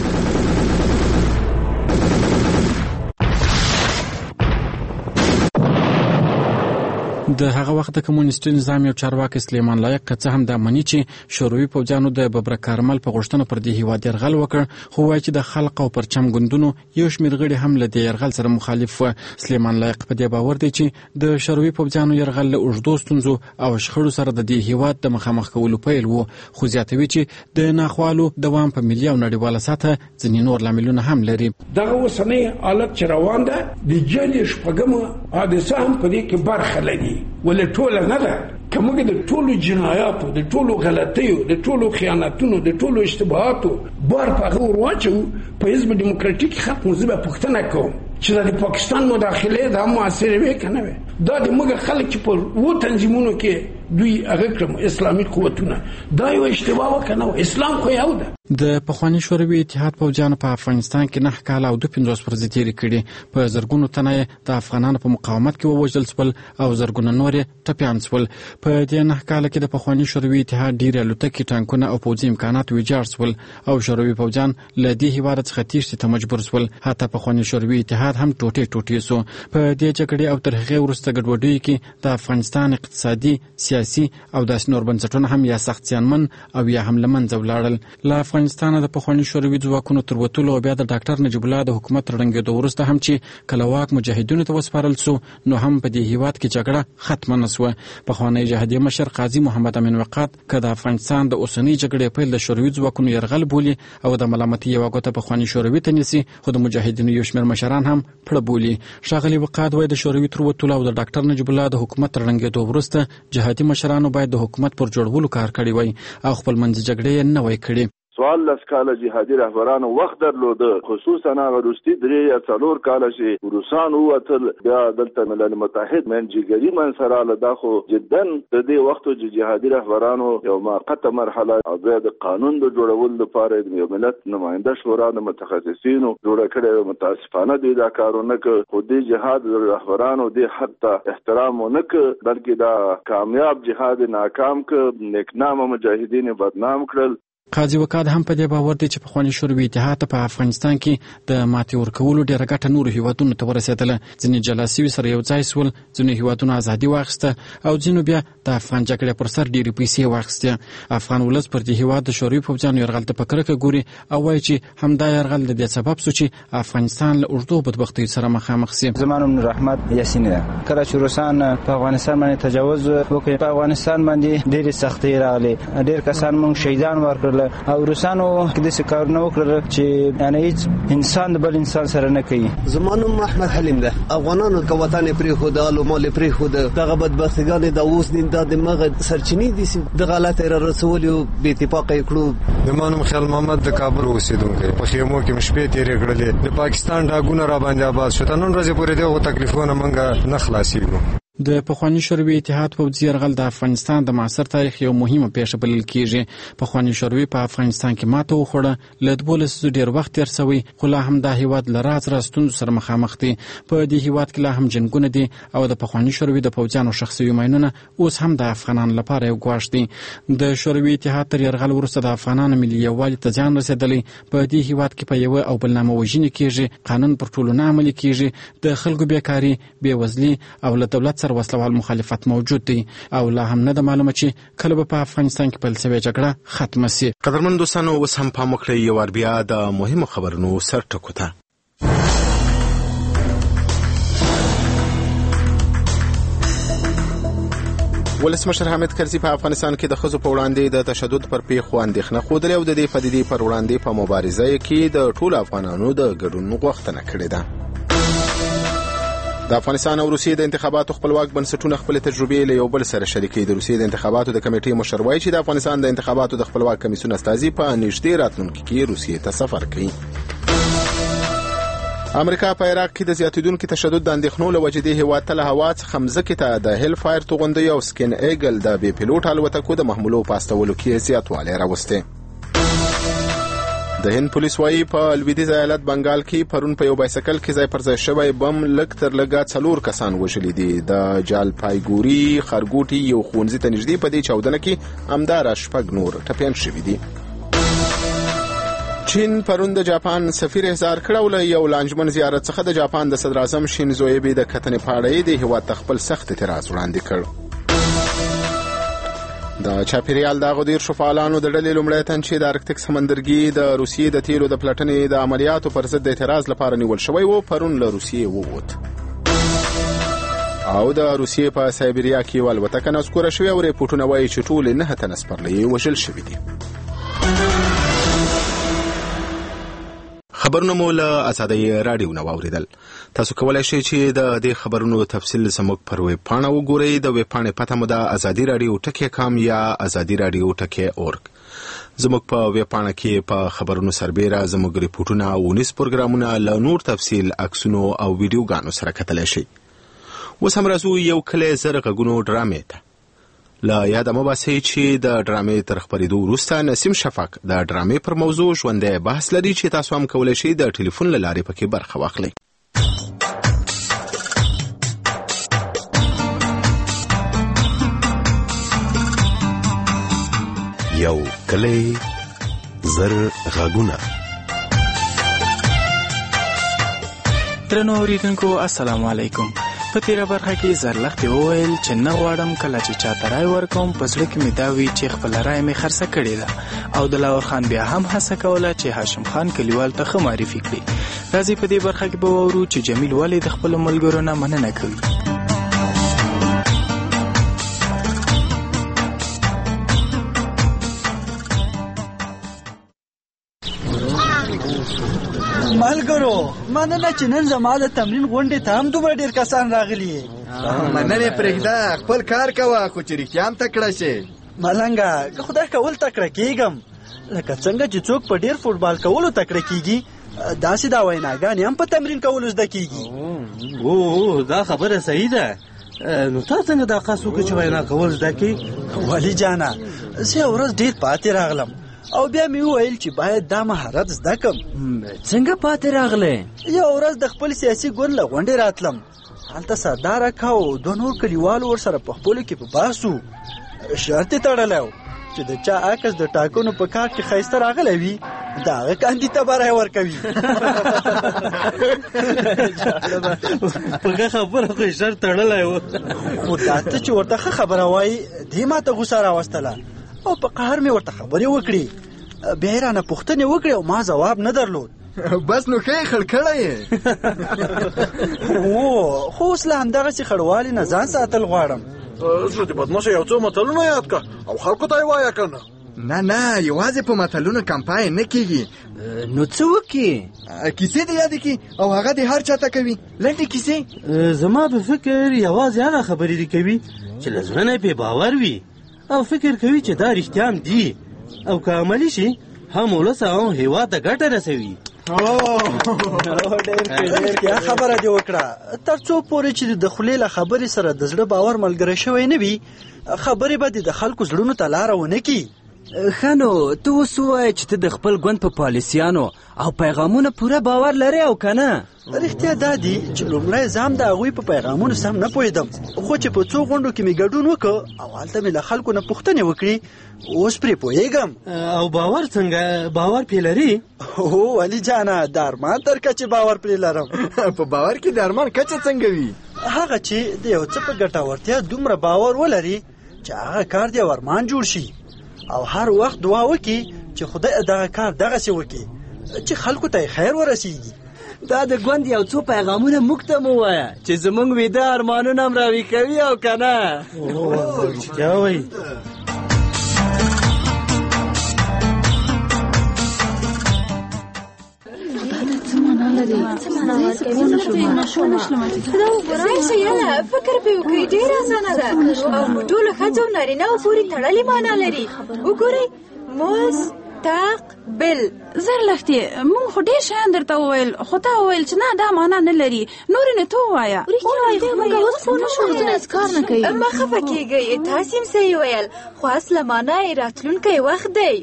د هغه وخت د کمونیستي نظام یو چارواکي سلیمان لایق څه هم د امنیت چې شوروي پوځیانو د بابر کارمل په غوښتنه پر دې هیواد یرغل وکړ، خو وایي چې د خلق او پرچم ګوندونو یو شمېر غړي هم له دې یرغل سره مخالف و. سلیمان لایق په دې باور دی چې د شوروي پوځیانو یرغل له اوږدو ستونزو او شخړو سره د دې هیواد د مخامخ کولو پیل و، خو زیاتوي چې د ناخوالو دوام په ملي او نړیواله سطحه ځینې نور لاملونه هم لري. دغه اوسنۍ حالت چې روان ده د جنې شپږمه حادثه هم په دې کې برخه لري، ولې ټوله نه ده. که موږ د ټولو جنایاتو، د ټولو غلطیو، د ټولو خیانتونو، د ټولو اشتباهاتو بار په هغه ور واچو، په حزب دیموکراتیک خلق مو زه به پوښتنه کوم چې د پاکستان مداخله دا موثره وي که نه وي. دا د موږ خلک چې په و تنظیمونو کې دوی هغه کړم اسلامي قوتونه، دا یو اشتباه وکنه. اسلام خو یو ده. د پخواني شوروي اتحاد پوځیانو په افغانستان کې 9 کال او 250 ورځې تېرې کړي. په زرګونو تنه د افغانانو په مقاومت کې ووژل شول او زرګونه نور ټپیان شول. په دې 9 کال کې د پخواني شوروي اتحاد ډېر الوتکې، ټانکونه او پوځي امکانات ویجاړ شول او شوروي پوځیان له دې هیواد څخه تېښتې ته مجبور شول. حتی پخواني شوروي اتحاد هم ټوټې شو. په دې جګړې او تر هغې وروسته ګډوډۍ کې د افغانستان اقتصادي، سیاسي او داسې نور بنسټونه هم یا سخت زیانمن او یا هم له منځه ولاړل. له افغانستانه د پخواني شوروي ځواکونو تر وتلو او بیا د ډاکټر نجیب الله د حکومت تر ړنګېدو وروسته هم چې کله واک مجاهدینو ته وسپارل سو، نو هم په دې هیواد کې جګړه ختمه نه سوه. پخوانی جهادي مشر قاضي محمد امین وقات که د افغانستان د اوسنۍ جګړې پیل د شوروي ځواکونو یرغل بولي او د ملامتۍ یوه ګوته پخواني شوروي ته نیسي، خو د مجاهدینو یو شمېر مشران هم پړه بولي. ښاغلي وقات وایي د شوروي تر وتلو او د ډاکټر نجیب الله د حکومت تر ړنګېدو وروسته جهادي مشرانو باید د حکومت پر جوړولو کار کړی وای او خپل منځي جګړې یې نه وای کړې. سوال لس کاله جهادي رهبرانو وخت درلوده، خصوصا هغه وروستي 3 یا 4 کاله چې روسان ووتل، بیا دلته ملل متحد منځګړي منسراله. دا خو جدا د دې وخت چې جهادي رهبرانو یو موقته مرحله او بیا د قانون د جوړولو لپاره د یو ملت نماینده شورا د متخصصینو جوړه کړې. متاسفانه دې دا کارونه که خو دې جهاد رهبرانو دې حق ته احترام ونه کړ، بلکې دا کامیاب جهاد ناکام کړ، نیکنامه مجاهدین بدنام کړل. قاضي وقاد هم په دې باور دی چې پخواني شوروي اتحاد په افغانستان کې د ماتې ورکولو ډېره ګټه نورو هیوادونو ته ورسېدله. ځینې جلا سوي سره یو ځای سول، ځینو هیوادونو ازادي واخیسته او ځینو بیا د افغان جګړې پر سر ډېرې پیسې واخیستې. افغان ولس پر دې هیواد د شوروي پوځیانو یرغل ته په کرکه ګوري او وایي چې همدا یرغل د دې سبب سو چې افغانستان له اوږدو بدبختیو سره مخامخ سي. زما نوم نور احمد یاسین ده. کله چې روسان په افغانستان باندې تجاوز وکړي، په افغانستان باندې ډېرې سختۍ راغلې، ډېر کسان موږ شهیدان ورکړل او روسانو داسې کارونه وکړل چې یعنې هیڅ انسان د بل انسان سره نه کوي. زما نوم احمد حلیم ده. افغانانو که وطن پرېښود، الو مال پرېښود، دغه بدبختګانې د اوس دا دماغه سرچینې دي چې د غلطۍ را رسولي او بې اتفاقه یې کړو. زما نوم خیال محمد د کابل اوسېدونکی. په خیمو کې مې شپې تېرې کړلې، د پاکستان ډاګونه را باندې آباد شو. تر نن ورځې پورې دغو تکلیفونه موږ نه خلاصېږو. د پخواني شوروي اتحاد پوځي یرغل د افغانستان د معاصر تاریخ یو مهمه پیښه بلل کېږي. پخواني شوروي په افغانستان کې ماته وخوړه، له 12 لسیزو ډېر وخت تېر شوی، خو لا هم دا هیواد له راز ستونزو سره مخامخ دی. په دې هیواد کې لا هم جنګونه دي او د پخواني شوروي د پوځیانو شخصي ماینونه اوس هم د افغانانو لپاره یو ګواښ دي. د شوروي اتحاد تر یرغل وروسته د افغانانو ملي یووالي ته زیان رسېدلی. په دې هیواد کې په یوه او بل نامه وژنې کېږي، قانون پر ټولو نه عملي کېږي، د خلکو بیکاري، بېوزلي او له دولت سره وسلوال مخالفت موجود دی او لا هم نه ده معلومه چې کله به په افغانستان کې پیل شوې جګړه ختمه سي. قدرمن دوستانو، اوس هم پام وکړئ یو وار بیا د مهمو خبرونو سر ټکو ته. ولسمشر حامد کرزي په افغانستان کې د ښځو په وړاندې د تشدد پر پیښو اندېښنه ښودلې او د دې پدیدې پر وړاندې په مبارزه کې د ټولو افغانانو د ګډون غوښتنه کړې ده. د افغانستان او روسیې د انتخاباتو خپلواک بنسټونه خپل تجربې له یو بل سره شریکي. د روسیې د انتخاباتو د کمیټې مشر وایي چې د افغانستان د انتخاباتو د خپلواک کمیسیون استازي په نږدې راتلونکي کې روسیې ته سفر کوي. امریکا په عراق کې د زیاتېدونکو تشدد د اندېښنو له وجې د هېواد ته له هوا څخه مځکې ته د هیل فایر توغندیو او سکین ایګل د بې پیلوټ الوتکو د محمولو په استولو کې زیاتوالی راوستی. د هند پولیس وایي په لویدیځ ایالت بنګال کې پرون په یو بایسکل کې ځای پر ځای شوی بم لږ تر لږه 4 کسان وژلي دي. د جالپایګوري خرګوټي یو ښوونځي ته نږدې په دې چاودنه کې همدارا 6 نور ټپیان شوي دي. چین پرون د جاپان سفیر احضار کړو. له یو لانجمن زیارت څخه د جاپان د صدر اعظم شینزو ایبي د کتنې په اړه د هیواد خپل سخت اعتراض وړاندې کړ. د چاپیریال د غدیر شفالانو د ډلې لومړی تن چې د ارکټیک سمندرګي د روسیې د تیلو د پلټنې د عملیاتو پر ضد د اعتراض لپاره نیول شوی و، پرون له روسیې ووت. او د روسیې په سایبریا کې یو الوتکه نسکوره شوې او ریپورټونه وایي چې ټولې 9 تنه سپرلي وژل شوي دي. خبرونه مو له آزادۍ راډیو نه واوریدل. تاسو کولای شئ چې د دې خبرونو تفصیل زموږ پر ویب پاڼه وګورئ. د ویب پاڼې پته مو د آزادۍ راډیو .com یا آزادۍ راډیو .org. زموږ په ویب پاڼه کې په خبرونو سربېره زموږ ریپورټونه او ونیس پروګرامونه له نور تفصیل عکسونو او ویډیوګانو سره کتلی شئ. اوس هم راځو یو کلی زر غږونو ډرامې ته. لا یاد مو باسي چې د ډرامې تر خبرېدو وروسته نسیم شفق د ډرامې پر موضوع ژوندی بحث لري چې تاسو هم کولای شئ د ټلیفون له لارې پکې برخه واخلئ. یو کلی زر غږونه. درنو اوریدونکو السلام علیکم. په تیره برخه کې زرلښتې وویل چې نه غواړم کله چې چاته رای ورکوم په زړه کې مې دا وي چې خپله رای مې خرڅه کړې ده. او د لاور خان بیا هم هڅه کوله چې هاشم خان کلیوال ته ښه معرفي کړي. راځئ په دې برخه کې به واورو چې جمیل ولې د خپلو ملګرو نه مننه کوي. ملګرو مننه چې نن زما د تمرین غونډې ته هم دومره ډېر کسان راغلي. مننه پرېږده، خپل کار کوه خو چې رښتیا هم تکړه شې. ملنګه که خدای کول تکړه کېږم لکه څنګه چې څوک په ډېر فوټبال کولو تکړه کېږي داسې دا ویناګانې هم په تمرین کولو زده کېږي. دا خبره صحیح ده. نو تا څنګه دا قص وکړه چې وینا کول زده کړې؟ ولي جانه زه یو ورځ ډېر پاتې راغلم او بیا مې وویل چې باید دا مهارت زده کړم. څنګه پاتې راغلې؟ یو ورځ د خپل سیاسي ګوند له غونډې راتلم. هلته سردار اکا او 2 نور کلیوالو ورسره په خپلو کې په بحث و. شرط یې تړلی و چې د چا عکس د ټاکنو په کارت کې ښایسته راغلی وي د هغه کاندي ته به رایه ورکوي. پکه خبره خو یې شر تړلی و، خو دا ته چې ورته ښه خبره وایي دې ما ته غوسه راوستله او په قهر مې ورته خبرې وکړې. بیا یې رانه پوښتنې وکړې او ما ځواب نه درلود. بس نو ښه یې خړ کړی یې. خو اوس له همدغسې خړوالي نه ځان ساتل غواړم. زړه دې بدمشه یو څو متلونه یاد کړه او خلکو ته یې وایه که نه. نه یوازې په متلونو کمپاین نه کېږي. نو څه وکړي؟ کیسې دې یادې کړي او هغه دې هر چا ته کوي، لنډې کیسې. زما په فکر یوازې هغه خبرې دې کوي چې له زړه نه پې باور وي او فکر کوي چې دا رښتیا هم دي او که عملي شي هم ولس او هېواد ته ګټه رسوي. ډېر ښه خبره دې وکړه. تر څو پورې چې د خولې له خبرې سره د زړه باور ملګری شوی نه وي خبرې به د خلکو زړونو ته لاره ونه کړي. ښه نو ته اوس ووایه چې ته د خپل ګوند په پالیسیانو او پیغامونو پوره باور لرې او که نه؟ رښتیا دا دي چې لومړی زه د هغوی په پیغامونو سم نه پوهېدم، خو چې په څو غونډو کې مې ګډون وکړ او هلته مې له خلکو نه پوښتنې وکړې اوس پرې پوهېږم. او باور څنګه؟ باور پرې لري؟ هو ولي جانه د ارمان تر کچې باور پرې لرم. په باور کې د ارمان کچه څنګه وي؟ هغه چې د یو څه په ګټورتیا دومره باور ولري چې هغه کار د یو ارمان جوړ شي او هر وخت دعا وکړي چې خدای دغه کار دغسې وکړي چې خلکو ته خیر ورسیږي. دا د ګوند یو څو پیغامونه موږ ته مو وایه چې زموږ ویده ارمانونه هم راوي کوي او که نه؟ رښتیا وایي. فکر پې وکړئ ډېر اسانه ده او په ټولو ښځو نارینهو پورې تړلې معنا لري. وګورئ مستقبل. زرلښتې موږ خو ډېر شیان درته وویل خو تا وویل چې نه دا معنا نه لري. نورې نه ته ووایه. مه خفه کېږئ تاسې هم صحیح ویل خو اصله معنا یې راتلونکی وخت دی.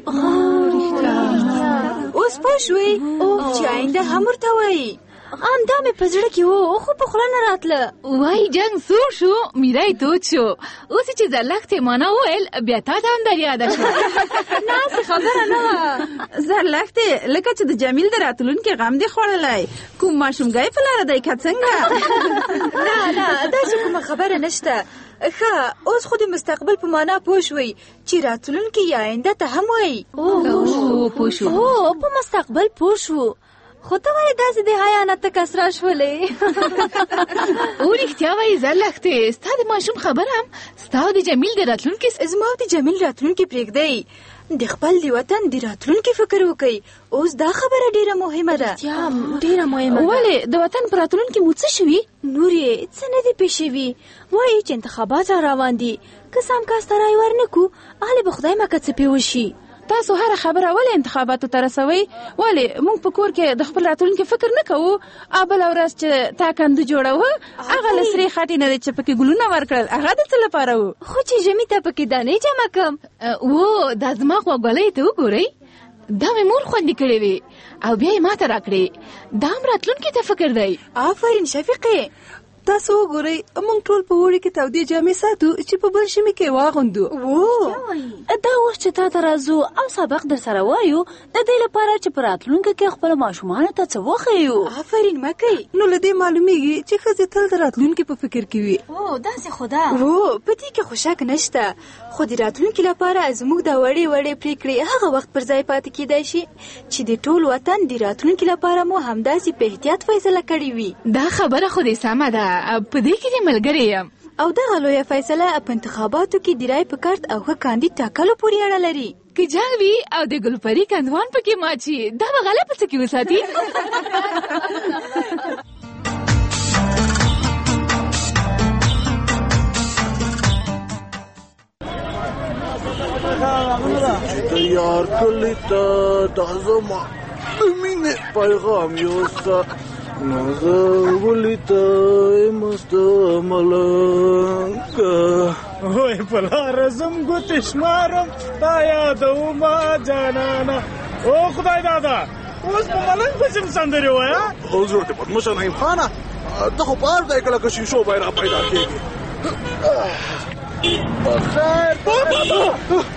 اوس پوه شوئ چې آینده هم ورته وایي. دا مې په زړه کې و خو په خوله نه راتله. وای جنګ سوړ شو میرای تود شو. اوس چې زرلښتې معنا وویل بیا تا ته هم در یاده شو. ناسې خبره نه وه زرلښتې لکه چې د جمیل د راتلونکي غم دې خوړلی کوم ماشومګی په لاره دی که څنګه؟ نه داسې کومه خبره نشته. ښه اوس خو د مستقبل په معنا پوه شوئ چې راتلونکي یا آینده ته هم وایي. پوه شو. هو په مستقبل پوه شو خو ته ولې داسې د حیانت ته کسره شولې؟ او رښتیا وایي زرلښتې ستا د ماشوم خبره هم ستا او د جمیل د راتلونکي زما او د جمیل راتلونکي پرېږدئ د خپل د وطن د راتلونکي فکر وکئ. اوس دا خبره ډېره مهمه ده. ډېره مهمه ده. ولې د وطن په راتلونکي مو څه شوي؟ نور یې څه نه دي پېښ شوي. وایي چې انتخابات را روان دي که سم کاس ته رایې ورنکړو هلې به خدای مکه څه پې وشي. تاسو هر خبره ولې انتخاباتو ته رسوئ؟ ولې موږ په کور کې د خپل راتلونکي فکر نه کوو؟ بله ورځ چې تا کنده جوړوه هغه له سرې خټې نه دی چې پکې ګلونه ورکړل هغه د څه لپاره و؟ خو چې ژمي ته پکې دانې جمع کړم. دا زما غوږوالۍ ته وګورئ دا مې مور خوندي کړې وې او بیا یې ماته راکړې. دا هم راتلونکي ته فکر دی. آفرین شفیقې. تاسو وګورئ موږ ټول په اوړي کې تودې جامې ساتو چې په بل ژمي کې واغوندو. دا وخت چې تا ته راځو او سبق در سره وایو د دې لپاره چې په راتلونکي کې خپل ماشومانو ته څه وښیو. آفرین مه کوئ. نو له دې معلومیږي چې ښځې تل د راتلونکي په فکر کې وي. داسې خو ده. په دې کې خو شک نشته خو د راتلونکي لپاره زموږ دا وړې پرېکړې هغه وخت پر ځای پاتې کېدای شي چې د ټول وطن د راتلونکي لپاره مو همداسې په احتیاط فیصله کړې وي. دا خبره خو دې سمه ده. په دې کې دې ملګری یم. او دغه لویه فیصله په انتخاباتو کې د رای په کارت او ښه کاندید ټاکلو پورې اړه لري. که جنګ وي او د ګلپري کندوان پکې مات شي دا به غله په څه کې وساتي؟ یار کلی ته دا زما د مینې پیغام یوسه نازه ولیته مست ملنګه. وای په لاره ځم ګوتې شمارم تا یادومه جانانه. او خدای دادا اوس په ملنګ پسې م سندرې وایه. او زړه دې بدمشه نعیم خانه ته خو په هر ځای کله که شیشو به یې را پیدا کېږي. بخیر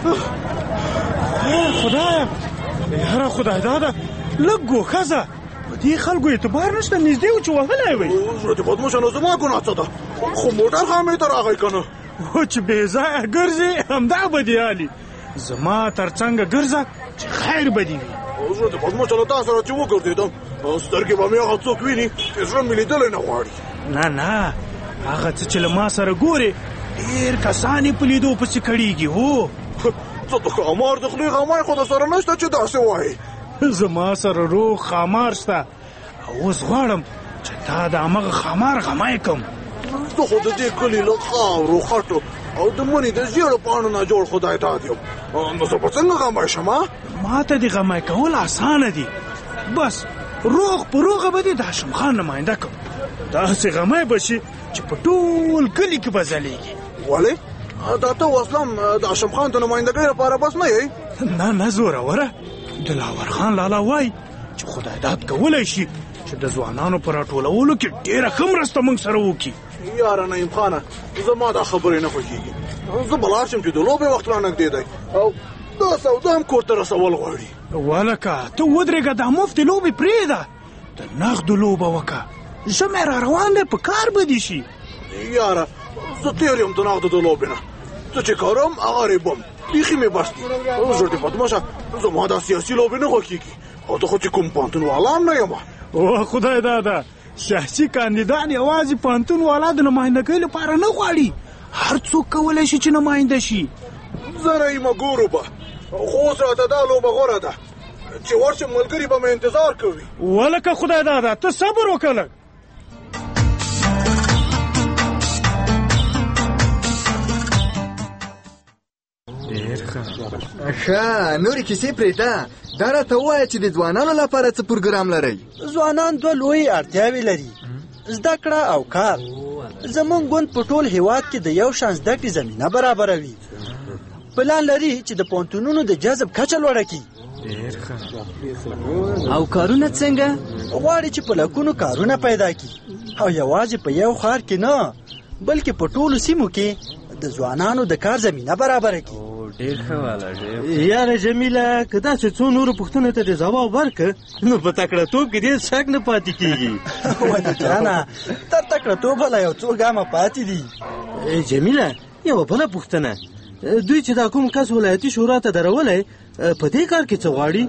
خدایا یاره خدای دادا لږ ګوښه په دې خلکو اعتبار نشته نږدې و چې وهلی وی زړه دې بدموشه نو زما ګناه څه ده خو موټر خامې ته راغی که نه و چې بې ځایه ګرځې همدا به دې حالي زما تر څنګه ګرځه چې خیر به دې وي زړه دې بدموشه له تا سره چې وګرځېدم سترګې به مې هغه څوک ویني چې زړه مې لیدلی نه غواړي نه هغه څه چې له ما سره ګورې ډېر کسان یې په لیدو پسې کړېږي هو څه د ښامار د خولې غمی خو در سره نشته چې داسې وایې زما سره روغ ښامار شته او اوس غواړم چې تا د همغه ښامار غمی کړم زه خو د دې کلي له خاورو خټو او د مني د ژېړو پاڼو نه جوړ خدای داد یم نو زه به څنګه غمی شم ما ته د غمی کول اسانه دي بس روغ په روغه به دې د هاشم خان نماینده کړم داسې غمی به شي چې په ټول کلي کې به ځلیږي ولې دا ته اوس هم د هاشم خان د نمایندګۍ لپاره بس نه یې نه زوروره دلاور خان لالا وایي چې خدای داد کولی شي چې د ځوانانو په راټولولو کې ډېره ښه مرسته موږ سره وکړي یاره نعیم خانه زما دا خبرې نه خوښېږي زه به لاړ شم چې د لوبې وخت را نږدې دی او دا سودا هم کور ته رسول غواړي ولکه ته ودرېږه دا مفتې لوبې پرېږده د نغدو لوبه وکړه ژمی را روان دی په کار به دې شي یاره زه تېر یم د نغدو د لوبې نه زه چې کارم هغه ریبم بیخي مې بس دي زړه دې بدمشه زما دا سیاسي لوبې نه خوښېږي او ته خو چې کوم پوهنتون والا هم نه یم او خدای دادا شخصي کاندیدان یوازې پوهنتون والا د نمایندګۍ لپاره نه غواړي هر څوک کولی شي چې نماینده شي زه رحیمه ګورو به خو اوس راته دا لوبه غوره ده چې ورشم ملګري به مې انتظار کوي ولکه خدای دادا ته صبر وکړه ښه نورې کیسې پرېږده دا راته ووایه چې د ځوانانو لپاره څه پروګرام لرئ ځوانان دوه لویې اړتیاوې لري زده کړه او کار زمونږ ګوند په ټول هېواد کې د یو شان زده کړې زمینه برابروي پلان لري چې د پوهنتونونو د جذب کچه لوړه کړي او کارونه څنګه غواړي چې په لکونو کارونه پیدا کړي او یوازې په یو ښار کې نه بلکې په ټولو سیمو کې د ځوانانو د کار زمینه برابره کړي ډېر ښه والا یاره جمیله که داسې څو نورو پوښتنو ته دې ځواب ورکړه نو په تکړهتوب کې ډېر شک نه پاتې کېږي ولې جانه تر تکړهتوبه له یو څو ګامه پاتې دي جمیله یوه بله پوښتنه دوی چې دا کوم کس ولایتي شورا ته درولی په دې کار کې څه غواړي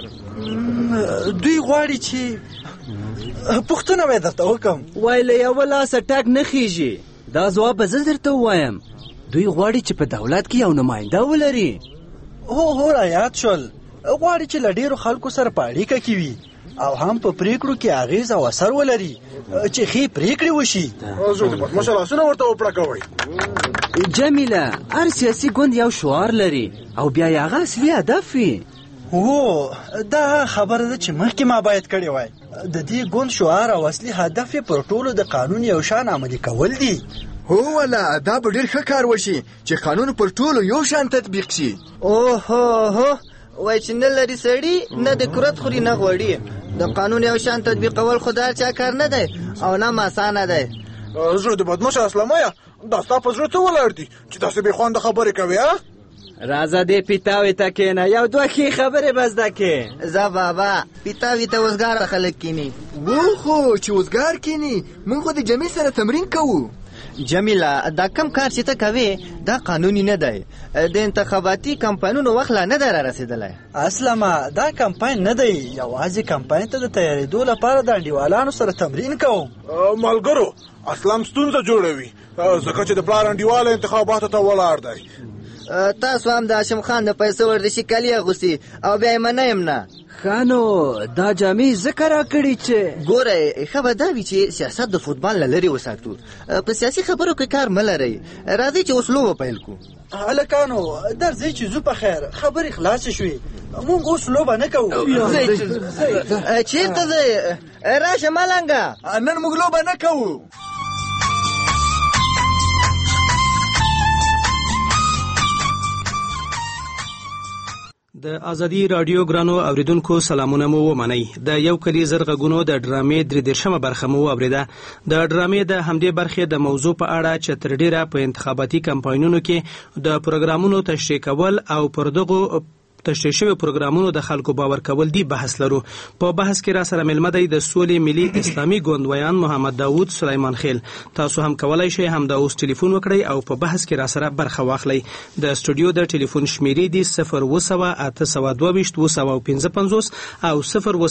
دوی غواړي چې پوښتنه به درته وکړم وایي له یوه لاسه ټک نه خیږي دا ځواب به زه درته ووایم دوی غواړي چې په دولت کې یو نماینده ولري هو را یاد شول غواړي چې له ډېرو خلکو سره په اړیکه کې وي او هم په پریکړو کې اغیز او اثر ولري چې ښې پریکړې وشي زه دې بدمشه لاسونه ورته وپړکوئ جمیله هر سیاسي ګوند یو شعار لري او بیا یې هغه اصلي هدف وي هو دا خبره ده چې مخکې ما باید کړې وای د دې ګوند شعار او اصلي هدف یې پر ټولو د قانون یو شان عملي کول دي هو ولا دا به ډېر ښه کار وشي چې قانون پر ټولو یو شان تطبیق شي اوهو وای چې نه لري سړي نه د کرت خوري نه غوړي د قانون یو شان تطبیقول خو دا چا کار نه دی او نه اسانه دی زړه دې بدمشه اسلامه دا ستا په زړه څه ولاړ دي چې داسې بې خوانده خبرې کوې راځه دې پیتاوي ته کښېنه یو دوه ښې خبرې به زده کړې زه بابا پیتاوي ته وزګاره خلک کښېني خو چې وزګار کښېني موږ خو د جمعې سره تمرین کوو جمیله دا کم کار چې ته کوې دا قانوني نه دی د انتخاباتي کمپاینونو وخت لا نه دی را رسېدلی اسلمه دا کمپاین نه دی یوازې کمپاین ته د تیارېدو لپاره د انډیوالانو سره تمرین کوم ملګرو اسلام ستونزه جوړوي ځکه چې د پلار انډیواله انتخاباتو ته ولاړ دی تاسو هم د هاشم خان د پیسو ورزشي کالي اغوستي او بیا یې منه یم نه ښه نو دا جامې ځکه راکړي چې ګوره ښه به دا وي چې سیاست د فوټبال نه لرې وساتو په سیاسي خبرو کې کار مه لرئ راځئ چې اوس لوبه پیل کړو هلکانو درځئ چې ځو په خیر خبرې خلاصې شوې مونږ اوس لوبه نه کوو چېرته ځئ راشه ملنګه نن موږ لوبه نه کوو د ازادي رادیو ګرانو اوریدونکو سلامونه مو ومنئ. د یو کلی زر غږونو د ډرامې 33مه برخه مو واورېده. د ډرامې د همدې برخې د موضوع په اړه چې تر ډیره په انتخاباتي کمپاینونو کې د پروګرامونو تشریح کول او پر دغو تشریح شوی پروګرامونو د خلکو باور کول دی بحث لرو. په بحث کې را سره ملمه دی د سولې ملي اسلامي ګوند ویان محمد داوود سلیمان خیل. تاسو هم کولای شئ هم د اوس ټلیفون وکړئ او په بحث کې را سره برخه واخلئ. د سټوډیو د ټلیفون شمیرې دی 020822255 او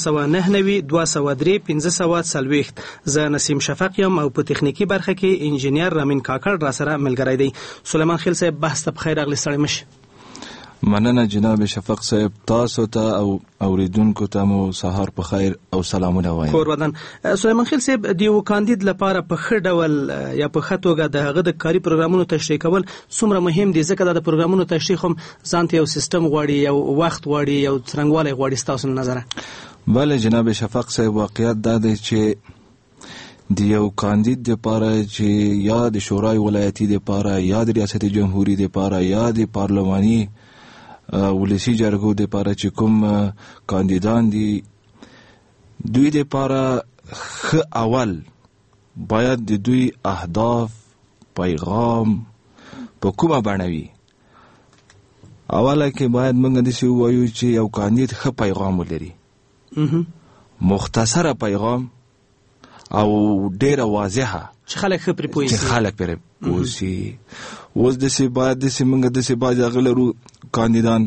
02099203540. زه نسیم شفق یم او په تخنیکی برخه کې انجینیر رامین کاکړ را سره ملګری دی. سلیمان خیل صاحب بحث ته بخیر راغلی. ستړي مشه. مننه جناب شفق صاحب. تاسو ته او اوریدونکو ته مو سهار په خیر او سلامونه وایم. کور ودان. سلیمان خیل صاحب د یو کاندید لپاره په ښه ډول یا په ښه توګه د هغه د کاري پروګرامونو تشریح کول څومره مهم دي، ځکه د پروګرامونو تشریح هم ځان ته یو سیستم غواړي، یو وخت غواړي، یو څرنګوالی غواړي. ستاسو نظر؟ بله جناب شفق صاحب، واقعیت دا دی چې د یو کاندید لپاره چې یا د شورای ولایتي لپاره یا د ریاست جمهوریت لپاره یا د پارلماني ولسی جرګو د لپاره چې کوم کاندیدان دي، دوی د لپاره ښه اول باید د دوی اهداف پیغام په کومه بڼه وي. اوله کې باید موږ داسې ووایو چې یو کاندید ښه پیغام ولري، مختصره پیغام او ډیره واضحه چې خلک ښه پرې پوه شي. اوس داسې باید موږ داسې باید هغه لرو کاندیدان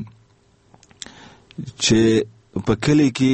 چې په کلی کې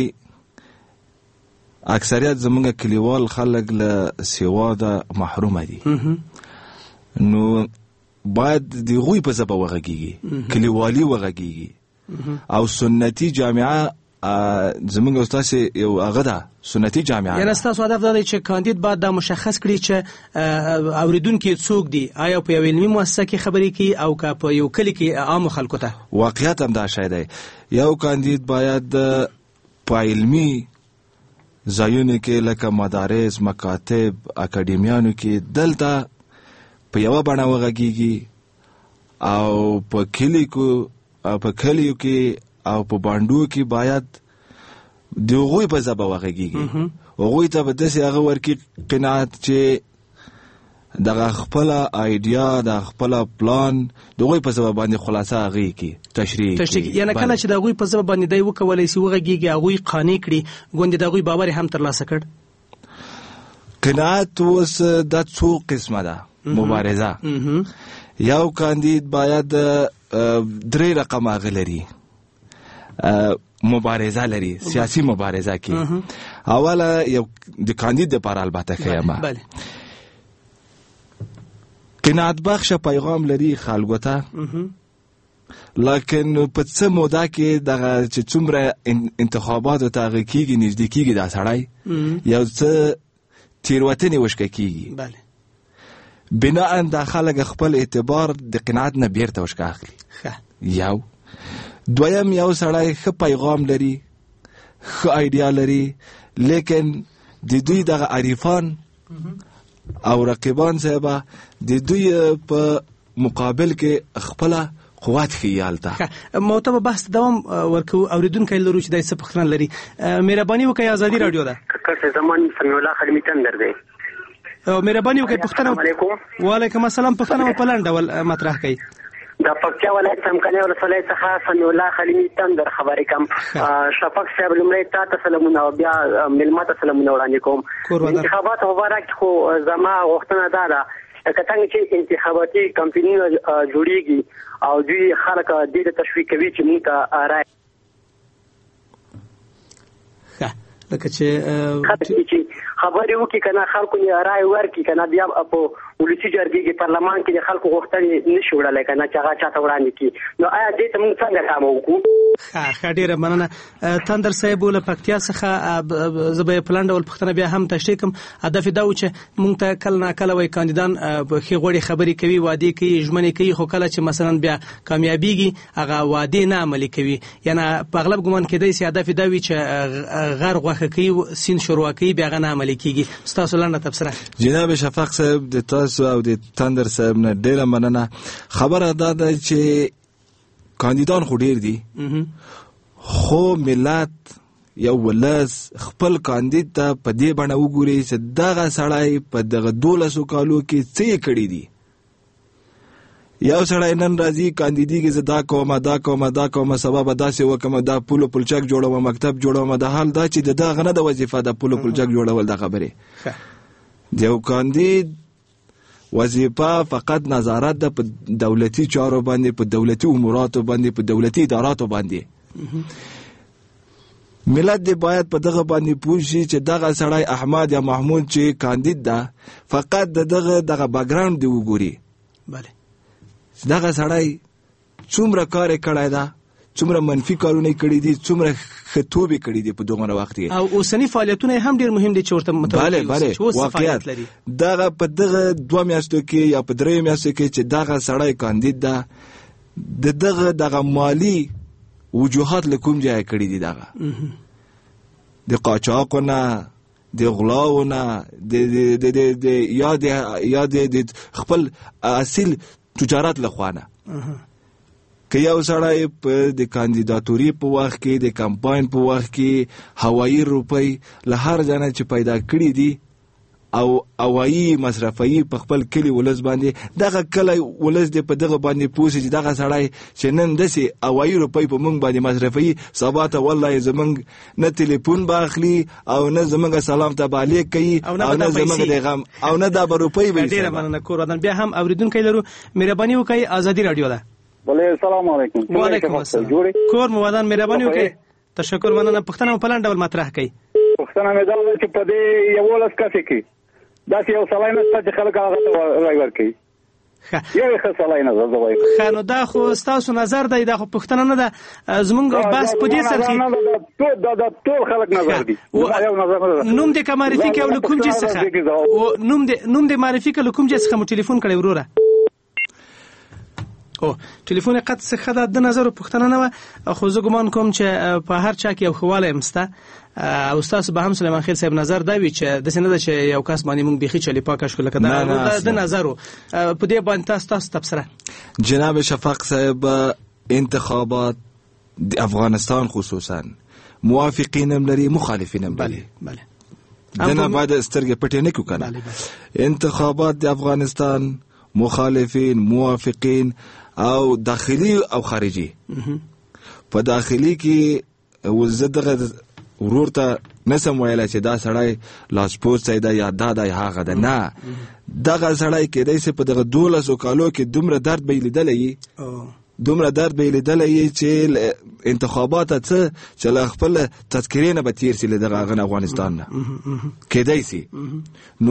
اکثریت زموږ کلیوال خلک له سواده محرومه دي، نو باید د هغوی په ژبه وغږیږي، کلیوالي وغږیږي. او سنتي جامعه زموږ استاد یو هغه ده سنتي جامعه. یعنی ستاسو هدف دا دی چې کاندید باید دا مشخص کړي چې اوریدونکي څوک دي، آیا په یو علمي مؤسسه کې خبرې کوي او که په یو کلي کې عامو خلکو ته. واقعیت هم دا شی دی، یو کاندید باید په علمي ځایونو کې لکه مدارس، مکاتب، اکاډمیانو کې دلته په یوه بڼه وغږیږي، او په کلیو کې او په بانډو کې باید د هغوی په ژبه وغږیږي. هغوی ته به داسې هغه ورکړي قناعت چې دغه خپله آیډیا، د خپله پلان د هغوی په ژبه باندې خلاصه هغې کې تشریح کړي. یعنې کله چې د هغوی په ژبه باندې دی وکولی شي وغږیږي، هغوی قانع کړي، ګوندې د هغوی باور هم ترلاسه کړ. قناعت اوس دا څو قسمه ده مبارزه. یو کاندید باید 3 رقم هغه لري، مبارزه لري، سیاسی مبارزه کې. اوله یو د کاندید لپاره البته خیمه قناعت بخش پیغام لري خلکو ته، لیکن په څه موده کې دغه چې څومره انتخاباتو ته هغه کېږي نږدې کېږي دا سړی یو څه تېروتنې وشکه کېږي، بناء دا خلک خپل اعتبار د قناعت نه بیرته وشکه اخلي. یو دویم، یو سړی ښه پیغام لري، ښه آیډیا لري، لیکن د دوی دغه عریفان او رقیبان صاحبه د دوی په مقابل کې خپله قوت خیال ته. محتمه بحث دوام ورکو. اوریدونکی لرو چې دای څه پوښتنه لري. مهرباني وکړئ، ازادي رادیو ده. ککړ زمان سمیع الله خدمي تندر دی. مهرباني وکړئ پوښتنه. وعلیکم السلام. پوښتنه په لنډ ډول مطرح کړئ. د پکتیا ولایت څمکني ولسوالۍ څخه سمیع الله خلیمي تندر خبرې کوم. شفق صاحب لومړی تا ته سلامونه او بیا مېلمه ته سلامونه وړاندې کوم. انتخابات مبارک. خو زما غوښتنه دا ده که څنګه چې انتخاباتي کمپاینونه جوړیږي او دوی خلک دې ته تشویق کوي چې موږ ته رایه لکه چې خبرې وکړي که نه خلکو یې رایه ورکړي که نه بیا په ولسي جرګې کې پارلمان کې د خلکو غوښتنې نشي وړلی که نه چې هغه چاته وړاندې کړي. نو آیا دې ته موږ څنګه کامه وکړو؟ ښه ډېره مننه. تندر صاحب له پکتیا څخه زه به یې په لنډ ډول پوښتنه بیا هم تشریح کړم. هدف یې دا و چې موږ ته کله ناکله وایي کاندیدان ښې غوړې خبرې کوي، وعدې کوي، ژمنې کوي، خو کله چې مثلا بیا کامیابیږي هغه وعدې نه عملي کوي. یعنې په اغلب ګمان کېدی شي هدف یې دا وي چې غر غوښه کوي، سین شروع کوي، بیا هغه نه عملي کېږي. ستاسو لنډه تبصره. جناب شفق صاحب د تاسو او د تندر صاحب نه ډېره مننه. خبره دا ده چې کاندیدان خو ډیر دي خو ملت یو ولس خپل کاندید ته په دې بڼه وګوري چې دغه سړی په دغه 12 کالو کې څه یې کړي دي. یو سړی نن راځي کاندیدیږي زه دا کومه سبا به داسې وکړم دا پول پلچک جوړوم مکتب جوړوم د حال دا چې دغه نه د وظیفه د پول پلچک جوړول د خبرې د یو کاندید وظیفه فقط نظارت ده په دولتي چارو باندې په دولتي اموراتو باندې په دولتي اداراتو باندې. ملت دی باید په دغه باندې پوه شي چې دغه سړی احمد یا محمود چې کاندید ده فقط دغه بیکګراوند دی وګوري بله دغه سړی څومره کار کړی ده څومره منفي کارونه کړي دي څومره خطوبې کړي دي په دغه وخت کې او اوسنی فعالیتونه هم ډیر مهم دي چې ورته متوجه اوسئ واقعیت دغه په دغه 2 میاشتو کې یا په 3 میاشتو کې چې دغه سړی کاندید ده دغه مالی وجوهات لکوم ځای کړي دي دغه د قاچاقونه د غلاونه د یا د خپل اصل تجارت لخوانه که یو سړی په د کاندیداتوري په وخت کې د کمپاین په وخت کې هوایي روپۍ له هر ځای چې پیدا کړي دي او هوایي مصرفي په خپل کلی ولس باندې دغه کلی ولس دی په دغه باندې پوسي چې دغه سړی چې نن داسې هوایي روپۍ په موږ باندې مصرفي سبا ته والله زموږ نه تلیفون به اخلي او نه زموږ سلام ته به علیک کوي او نه زموږ د غم او نه دا به روپۍ به ډېره مننه کور ودان بیا هم اوریدونکي لرو مهرباني وکړئ ازادي رادیو ده بله السلام علیکم وعلیکم السلام کور مو ودان مهرباني وکړئ تشکر مننه پښتنه په پلان ډول مطرح کړئ پښتنه مې دا چې په دې یو لس کسې کې دا چې یو سړی نشته چې خلک هغه ته رای ورکوي یو ښه سړی نه زه وایم ښه نو دا خو ستاسو نظر دی دا خو پښتنه نه ده زمونږ بس په دې سر کې دا ټول خلک نظر دي نوم دې که معرفي کړې او له کوم ځای څخه نوم دې معرفي کړه له کوم ځای څخه مو ټلیفون کړی وروره او ټلیفون قط څخه د نظر پښتنه نه و خو زه ګمان کوم چې په هر چا کې یو خواله امسته او تاسو به هم سلیمان خیل صاحب نظر دا وی چې د سینه د چې یو کس باندې مونږ بيخي چلی پاکه شو لکه د نظر په دې باندې تاسو تبصره جناب شفاق صاحب انتخابات افغانستان خصوصا موافقین هم لري مخالفین هم لري بله دنه باید سترګې پټې نه کړو انتخابات د افغانستان مخالفین موافقین او داخلي او خارجي په داخلي کې وزدغه ورور ته نسم ویلای چې دا سړی لاسپوت دی دا یا دا هغه ده نه دغه سړی کېدای شي په دغه 12 کالو کې دومره درد به لیدلی چې انتخابات ته چې خپل تذکرې نه به تیر شي له دغه افغانستان نه کېدای شي نو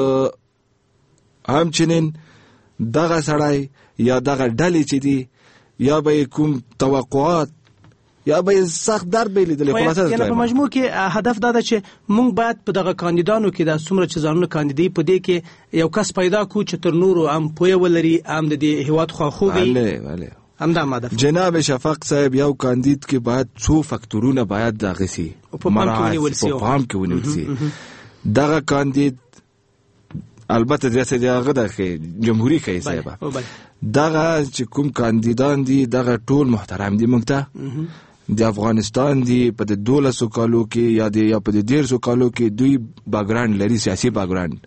همچنین دغه سړی یا دغه ډلې چې دي یا به کوم توقعات یا به سخت درد به لیدل خلاصه یعنی په مجموع کې هدف دا ده چې موږ باید په دغه کاندیدانو کې د څومره چې ځانونه کاندیدي په دې کې یو کس پیدا کو چې تر نورو هم پوهه ولري هم د هیواد خواخوږي بله همدا ماده جناب شفاق صاحب یو کاندید کې باید څو فاکتورونه باید دغه سي په پام کې ونیول شي دغه کاندید البته دغه د جمهوریت کې صاحب دغه چې کوم کاندیدان دي دغه ټول محترم دي موږ ته د افغانستان دی په 12 کالو کې یا په 13 کالو کې دوی باګراند لري سیاسي باګراند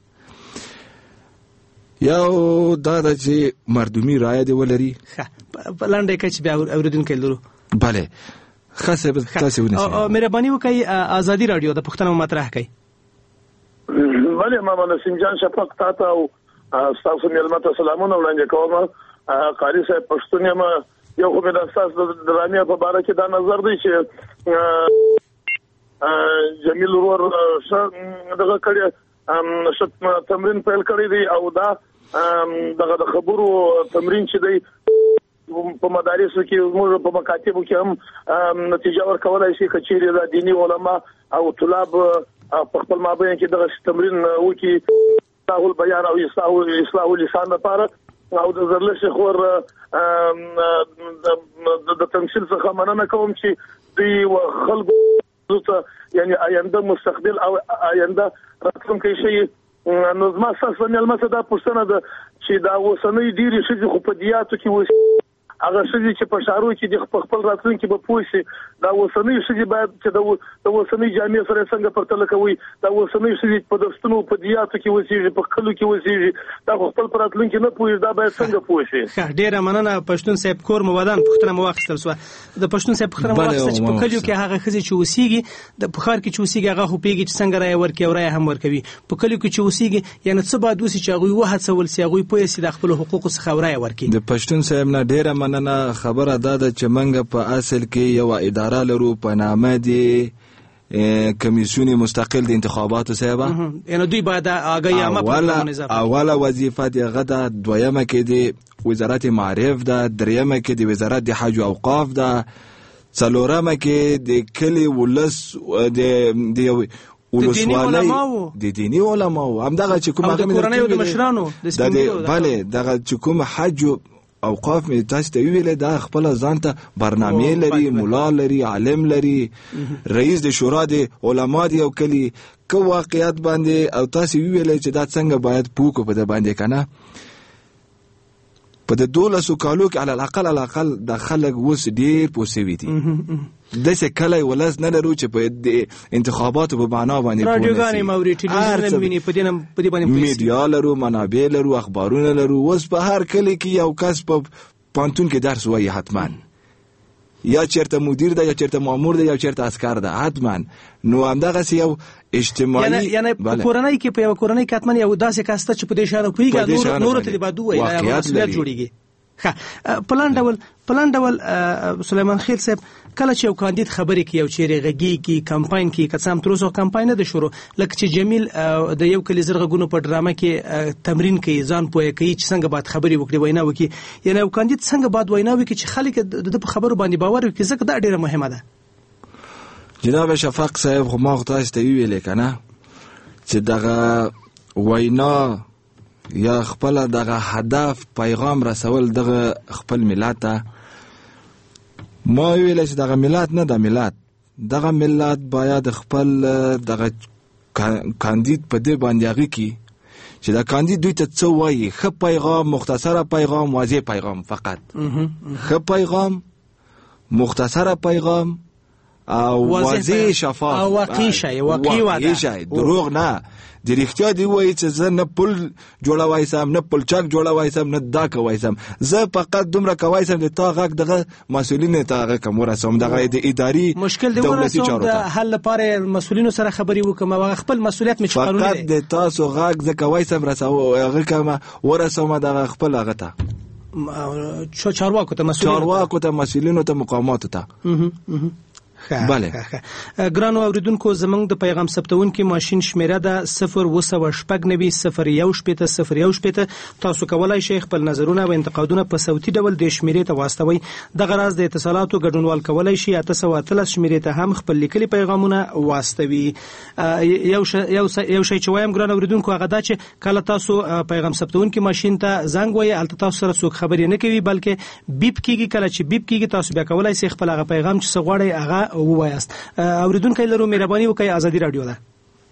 یو دا چې مردمي رائے دی ولري په لاندې کې چې بیا اوریدونکو لرو bale خاصه تاسو ونیسئ مهرباني وکړئ ازادي رادیو د پښتنو مطرح کړئ بله ما نسیم جان شفاق تاسو او تاسو ملمت سلامونه وړاندې کوم قاری صاحب پښتون یم یو خو د اساس د درامي په اړه کې دا نظر دی چې جمیل ورور دغه کړي تمرین پیل کړی دی او دا دغه خبرو تمرین چې دی په مدارسو کې موږ په مکاتبو کې هم نتیجه ورکولای شي کچېری د دینی علما او طلاب په خپل مابین کې دغه تمرین وکړي تاول بیان او اصلاح لسان لپاره او د زرلش خور د تمثيل څخه مننه کوم چې دوی خلکو ته یعنی آینده مستقبل او آینده راتلونکي شي نو زما ساسو ملمسه دا پښتنه ده چې دا وسنۍ ډیری شي خو په دیاتو کې هغه ښځې چې په ښارو کې د خپل راتلونکي به پوه شي دا اوسنۍ ښځې باید چې د اوسنۍ جامې سره څنګه پرتله کوي دا اوسنۍ ښځې په دستونو په دیاتو کې اوسېږي په کلو کې اوسېږي دا خپل په راتلونکي نه پوهېږي دا باید څنګه پوه شي. ډېره مننه پښتون صاحب کور مو ودان پوښتنه مو واخیستل سوه د پښتون صاحب پوښتنه مو واخیسته چې په کلیو کې هغه ښځې چې اوسېږي د په ښار کې چې اوسېږي هغه خو پوهېږي چې څنګه رایه ورکوي او رایه هم ورکوي په کلیو کې چې اوسېږي یعنې څه باید وسي چې هغوی وهڅول سي هغوی پوه سي د خپلو حقوقو څخه رایه ورکړي. د پښتون صاحب نه ډېره مننه. خبره دا ده چې موږ په اصل کې یوه اداره لرو په نامه د کمیسیون مستقل د انتخاباتو صاحبه یعنې دوی باید آګاهي عامه پروګرام اوله وظیفه د هغه ده، دویمه کې د وزارت معارف ده، دریمه کې د وزارت د حج او اوقاف ده، څلورمه کې د کلي ولس د ولسوالۍ د دیني علماو همدغه چې کوم هغه کورنۍ د مشرانو بله دغه چې کوم حج اوقاف مې تاسو ته ویل دا خپل ځان ته برنامه لري، مولا لري، عالم لري، رئیس د شورا د علما دی او کلی که واقعیت باندې او تاسو ویل چې دا څنګه باید پوکو په د باندې کنه په د 12 کالو کې على الاقل د خلک وس ډیر پوسوي دي دسه کله ولز نه لرو چې په انتخاباتو په معنا باندې رادیوګانې موري ټلویزیون ویني په دې باندې میډیا لرو، منابع لرو، اخبارونه لرو. وس په هر کلی کې یو کس په پانتون کې درس وایي حتما، یا چیرته مدیر ده یا چیرته مامور ده یا چیرته عسكر ده حتما. نو همدغه یو اجتماعي یعنی په کورنۍ کې په یو کورنۍ کې حتما یو داسې کاسته چې په دې شاره کوي نور ته دی بادو وایي دا مسؤلیت جوړیږي. پلان ډول سلیمان خیل صاحب کله چې یو کاندید خبرې کوي او چیرې غږیږي کمپاین کوي که څه هم تر اوسه کمپاین نه ده شروع لکه چې جمیل د یو کلي زر غږونو په ډرامه کې تمرین کوي ځان پوهه کوي چې څنګه باید خبرې وکړي وینا وکړي یعنی یو کاندید څنګه باید وینا وکړي چې خلک د په خبرو باندې باور وکړي ځکه دا ډیره مهمه ده. جناب شفاق صاحب خو ما تاسو ته ویلې کنه چې دغه وینا یا خپل دغه هدف پیغام رسول دغه خپل ملت ته ما ویل چې دغه ملت نه د ملت دغه ملت باید خپل دغه کاندید په دې باندې هغه کی چې دا کاندید دوی ته څه وایي ښه پیغام، مختصره پیغام، واضح پیغام، فقط ښه پیغام، مختصره پیغام او واضح شفاف او واقعي شي دروغ نه د رښتیا دی وایي چې زه نه پل جوړوای سم نه پلچک جوړوای سم نه دا کوای سم زه فقط دومره کوای سم د تا غږ دغه مسؤلین ته هغه کوم رسوم دغه د اداري مشکل دی ورسوم د حل لپاره مسؤلینو سره خبري وکم او خپل مسؤلیت مې قانوني فقط د تاسو غږ زه کوای سم رسو هغه کوم ورسوم دغه خپل هغه ته چارواکو ته مسؤلینو ته مقاماتو ته بله ګرانو اوریدونکو زمونږ د پیغام ثبتونکو ماشين شمیره ده 029901010 تاسو کولای شئ خپل نظرونه او انتقادونه په صوتي ډول د شمیرې ته واستوي. د غراز د اتصالاتو ګډونوال کولای شي 813 شمیرې ته هم خپل لیکلي پیغامونه واستوي. یو شی چې وایم ګرانو اوریدونکو هغه دا چې کله تاسو پیغام ثبتونکو ماشين ته زنګ وایي البته تاسو سره څوک خبرې نه کوي بلکې بیپ کیږي. کله چې بیپ کیږي تاسو بیا کولای شئ خپل هغه پیغام چې څه غواړئ هغه ووایاست. اوریدونکو لرو مهرباني وکړئ ازادي رادیو ده.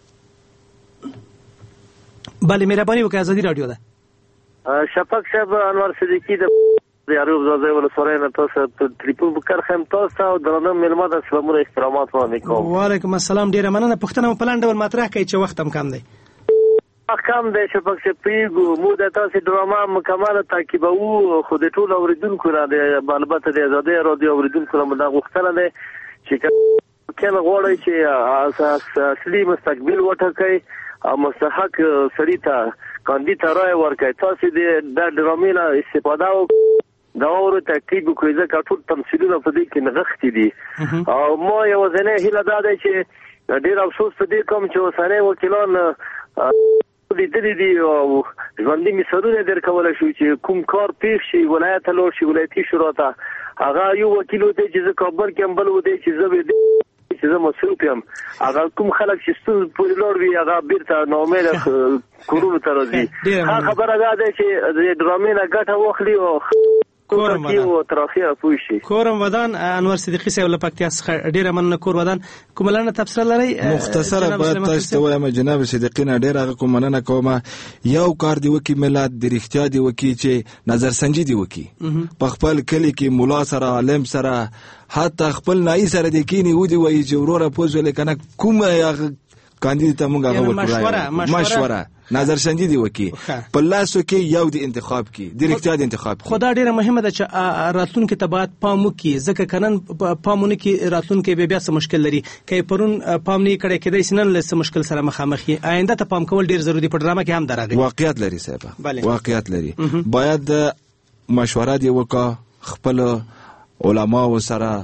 بله مهرباني وکړئ ازادي رادیو ده. شفاق صاحب انور صدیقی د یاروب زازه ول سورین تاسو ټلیفون وکړ خم تاسو او درنه ملما د سلامونه احترامات وانه کوم. وعلیکم السلام ډیره مننه. پښتنه په پلان ډول مطرح کوي چې وخت هم کم دی. کم دی شفاق صاحب پیګو مو د تاسو ډرامه مکمله تعقیبو خو د ټول اوریدونکو را د البته د ازادي رادیو اوریدونکو را مده غوښتنه ده چې کله غواړي چې اصلي مستقبل وټاکي او مستحق سړی ته کاندید رائے ورکړي تاسو د ډرامې نه استفاده دا ورته تعقیب کوي ځکه ټول تمثيلونه په دې کې نغښتي دي او ما یو ځنه هیله ده چې ډیر افسوس په دې کوم چې وسانه وکیلان لیدلې دي او ژوندۍ مثالونه درکول شو چې کوم کار پیښ شي ولایت لور شي ولایتي شورا ته هغه یو وکیل وته چې کابل کې بل وته چې زه مصروف یم هغه کوم خلک چې ستاسو په لور وی هغه بیرته نومې کورونو ته راځي. خبره ده چې د ډرامې نه ګټه واخلي او کورم ودان او ترافیا پوشي کورم ودان انور صدیقی صاحب له پکتیا څخه ډیره مننه. کور ودان کوملانه تفسیر لري مختصره باید تاسو ته وایم جناب صدیقی نه ډیره کومنه کومه یو کار دی وکي ملت د اړتیا دی وکي چې نظر سنجي دی وکي په خپل کلی کې مولا سره عالم سره حتی خپل نای سره د کینی ودی وای چې وروره پوزول کنه کومه یا کاندید ته مونږه مشوره نظر سنجي دی وکي په لاسو کې یو د انتخاب کې د اړتیا د انتخاب خدا ډیره مهمه ده چې راتلونکي ته باید پام وکړي ځکه کنن پامونه کې راتلونکي به بیا څه مشکل لري کې پرون پام نه کړي کېدای سنن له څه مشکل سره مخامخ شي آینده ته پام کول ډیر ضروری په ډرامه کې هم درغلي واقعیت لري صاحب واقعیت لري باید مشوره دی وکړه خپل علما سره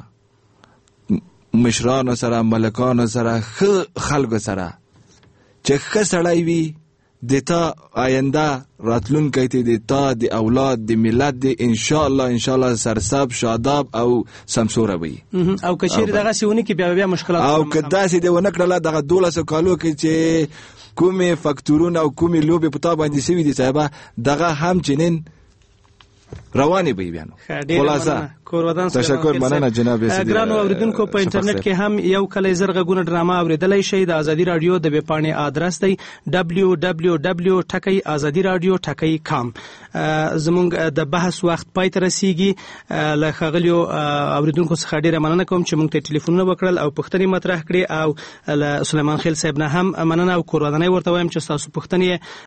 مشران سره ملکان سره خلق سره چې خسړای وي دتا آینده راتلونکی ته دتا د اولاد د ملت د ان شاء الله سرسب شاداب او سمسوره وي او کچیر دغه سیونی کې بیا مشکلات او کدا سي د ونکړه دغه 12 کالو کې چې کومه فاکتورونه او کومه لوبه پتا باندې سوي دي صاحب دغه هم چنین رواني به بیانو خلاصه تشکر مننه جناب سیدی. ګرانو اوریدونکو په انټرنیټ کې هم یو کلی زرغونه ډرامه اوریدلای شئ د ازادي رادیو د ویبپاڼې آدرس دی www.azadiradio.com. زمونږ د بحث وخت پای ته رسیږي. له ښاغلیو اوریدونکو څخه ډیره مننه کوم چې موږ ته ټلیفونونه وکړل او پوښتنې مطرح کړې او له سلیمان خیل صاحب نه هم مننه او کورودنۍ ورته وایم چې تاسو پوښتنې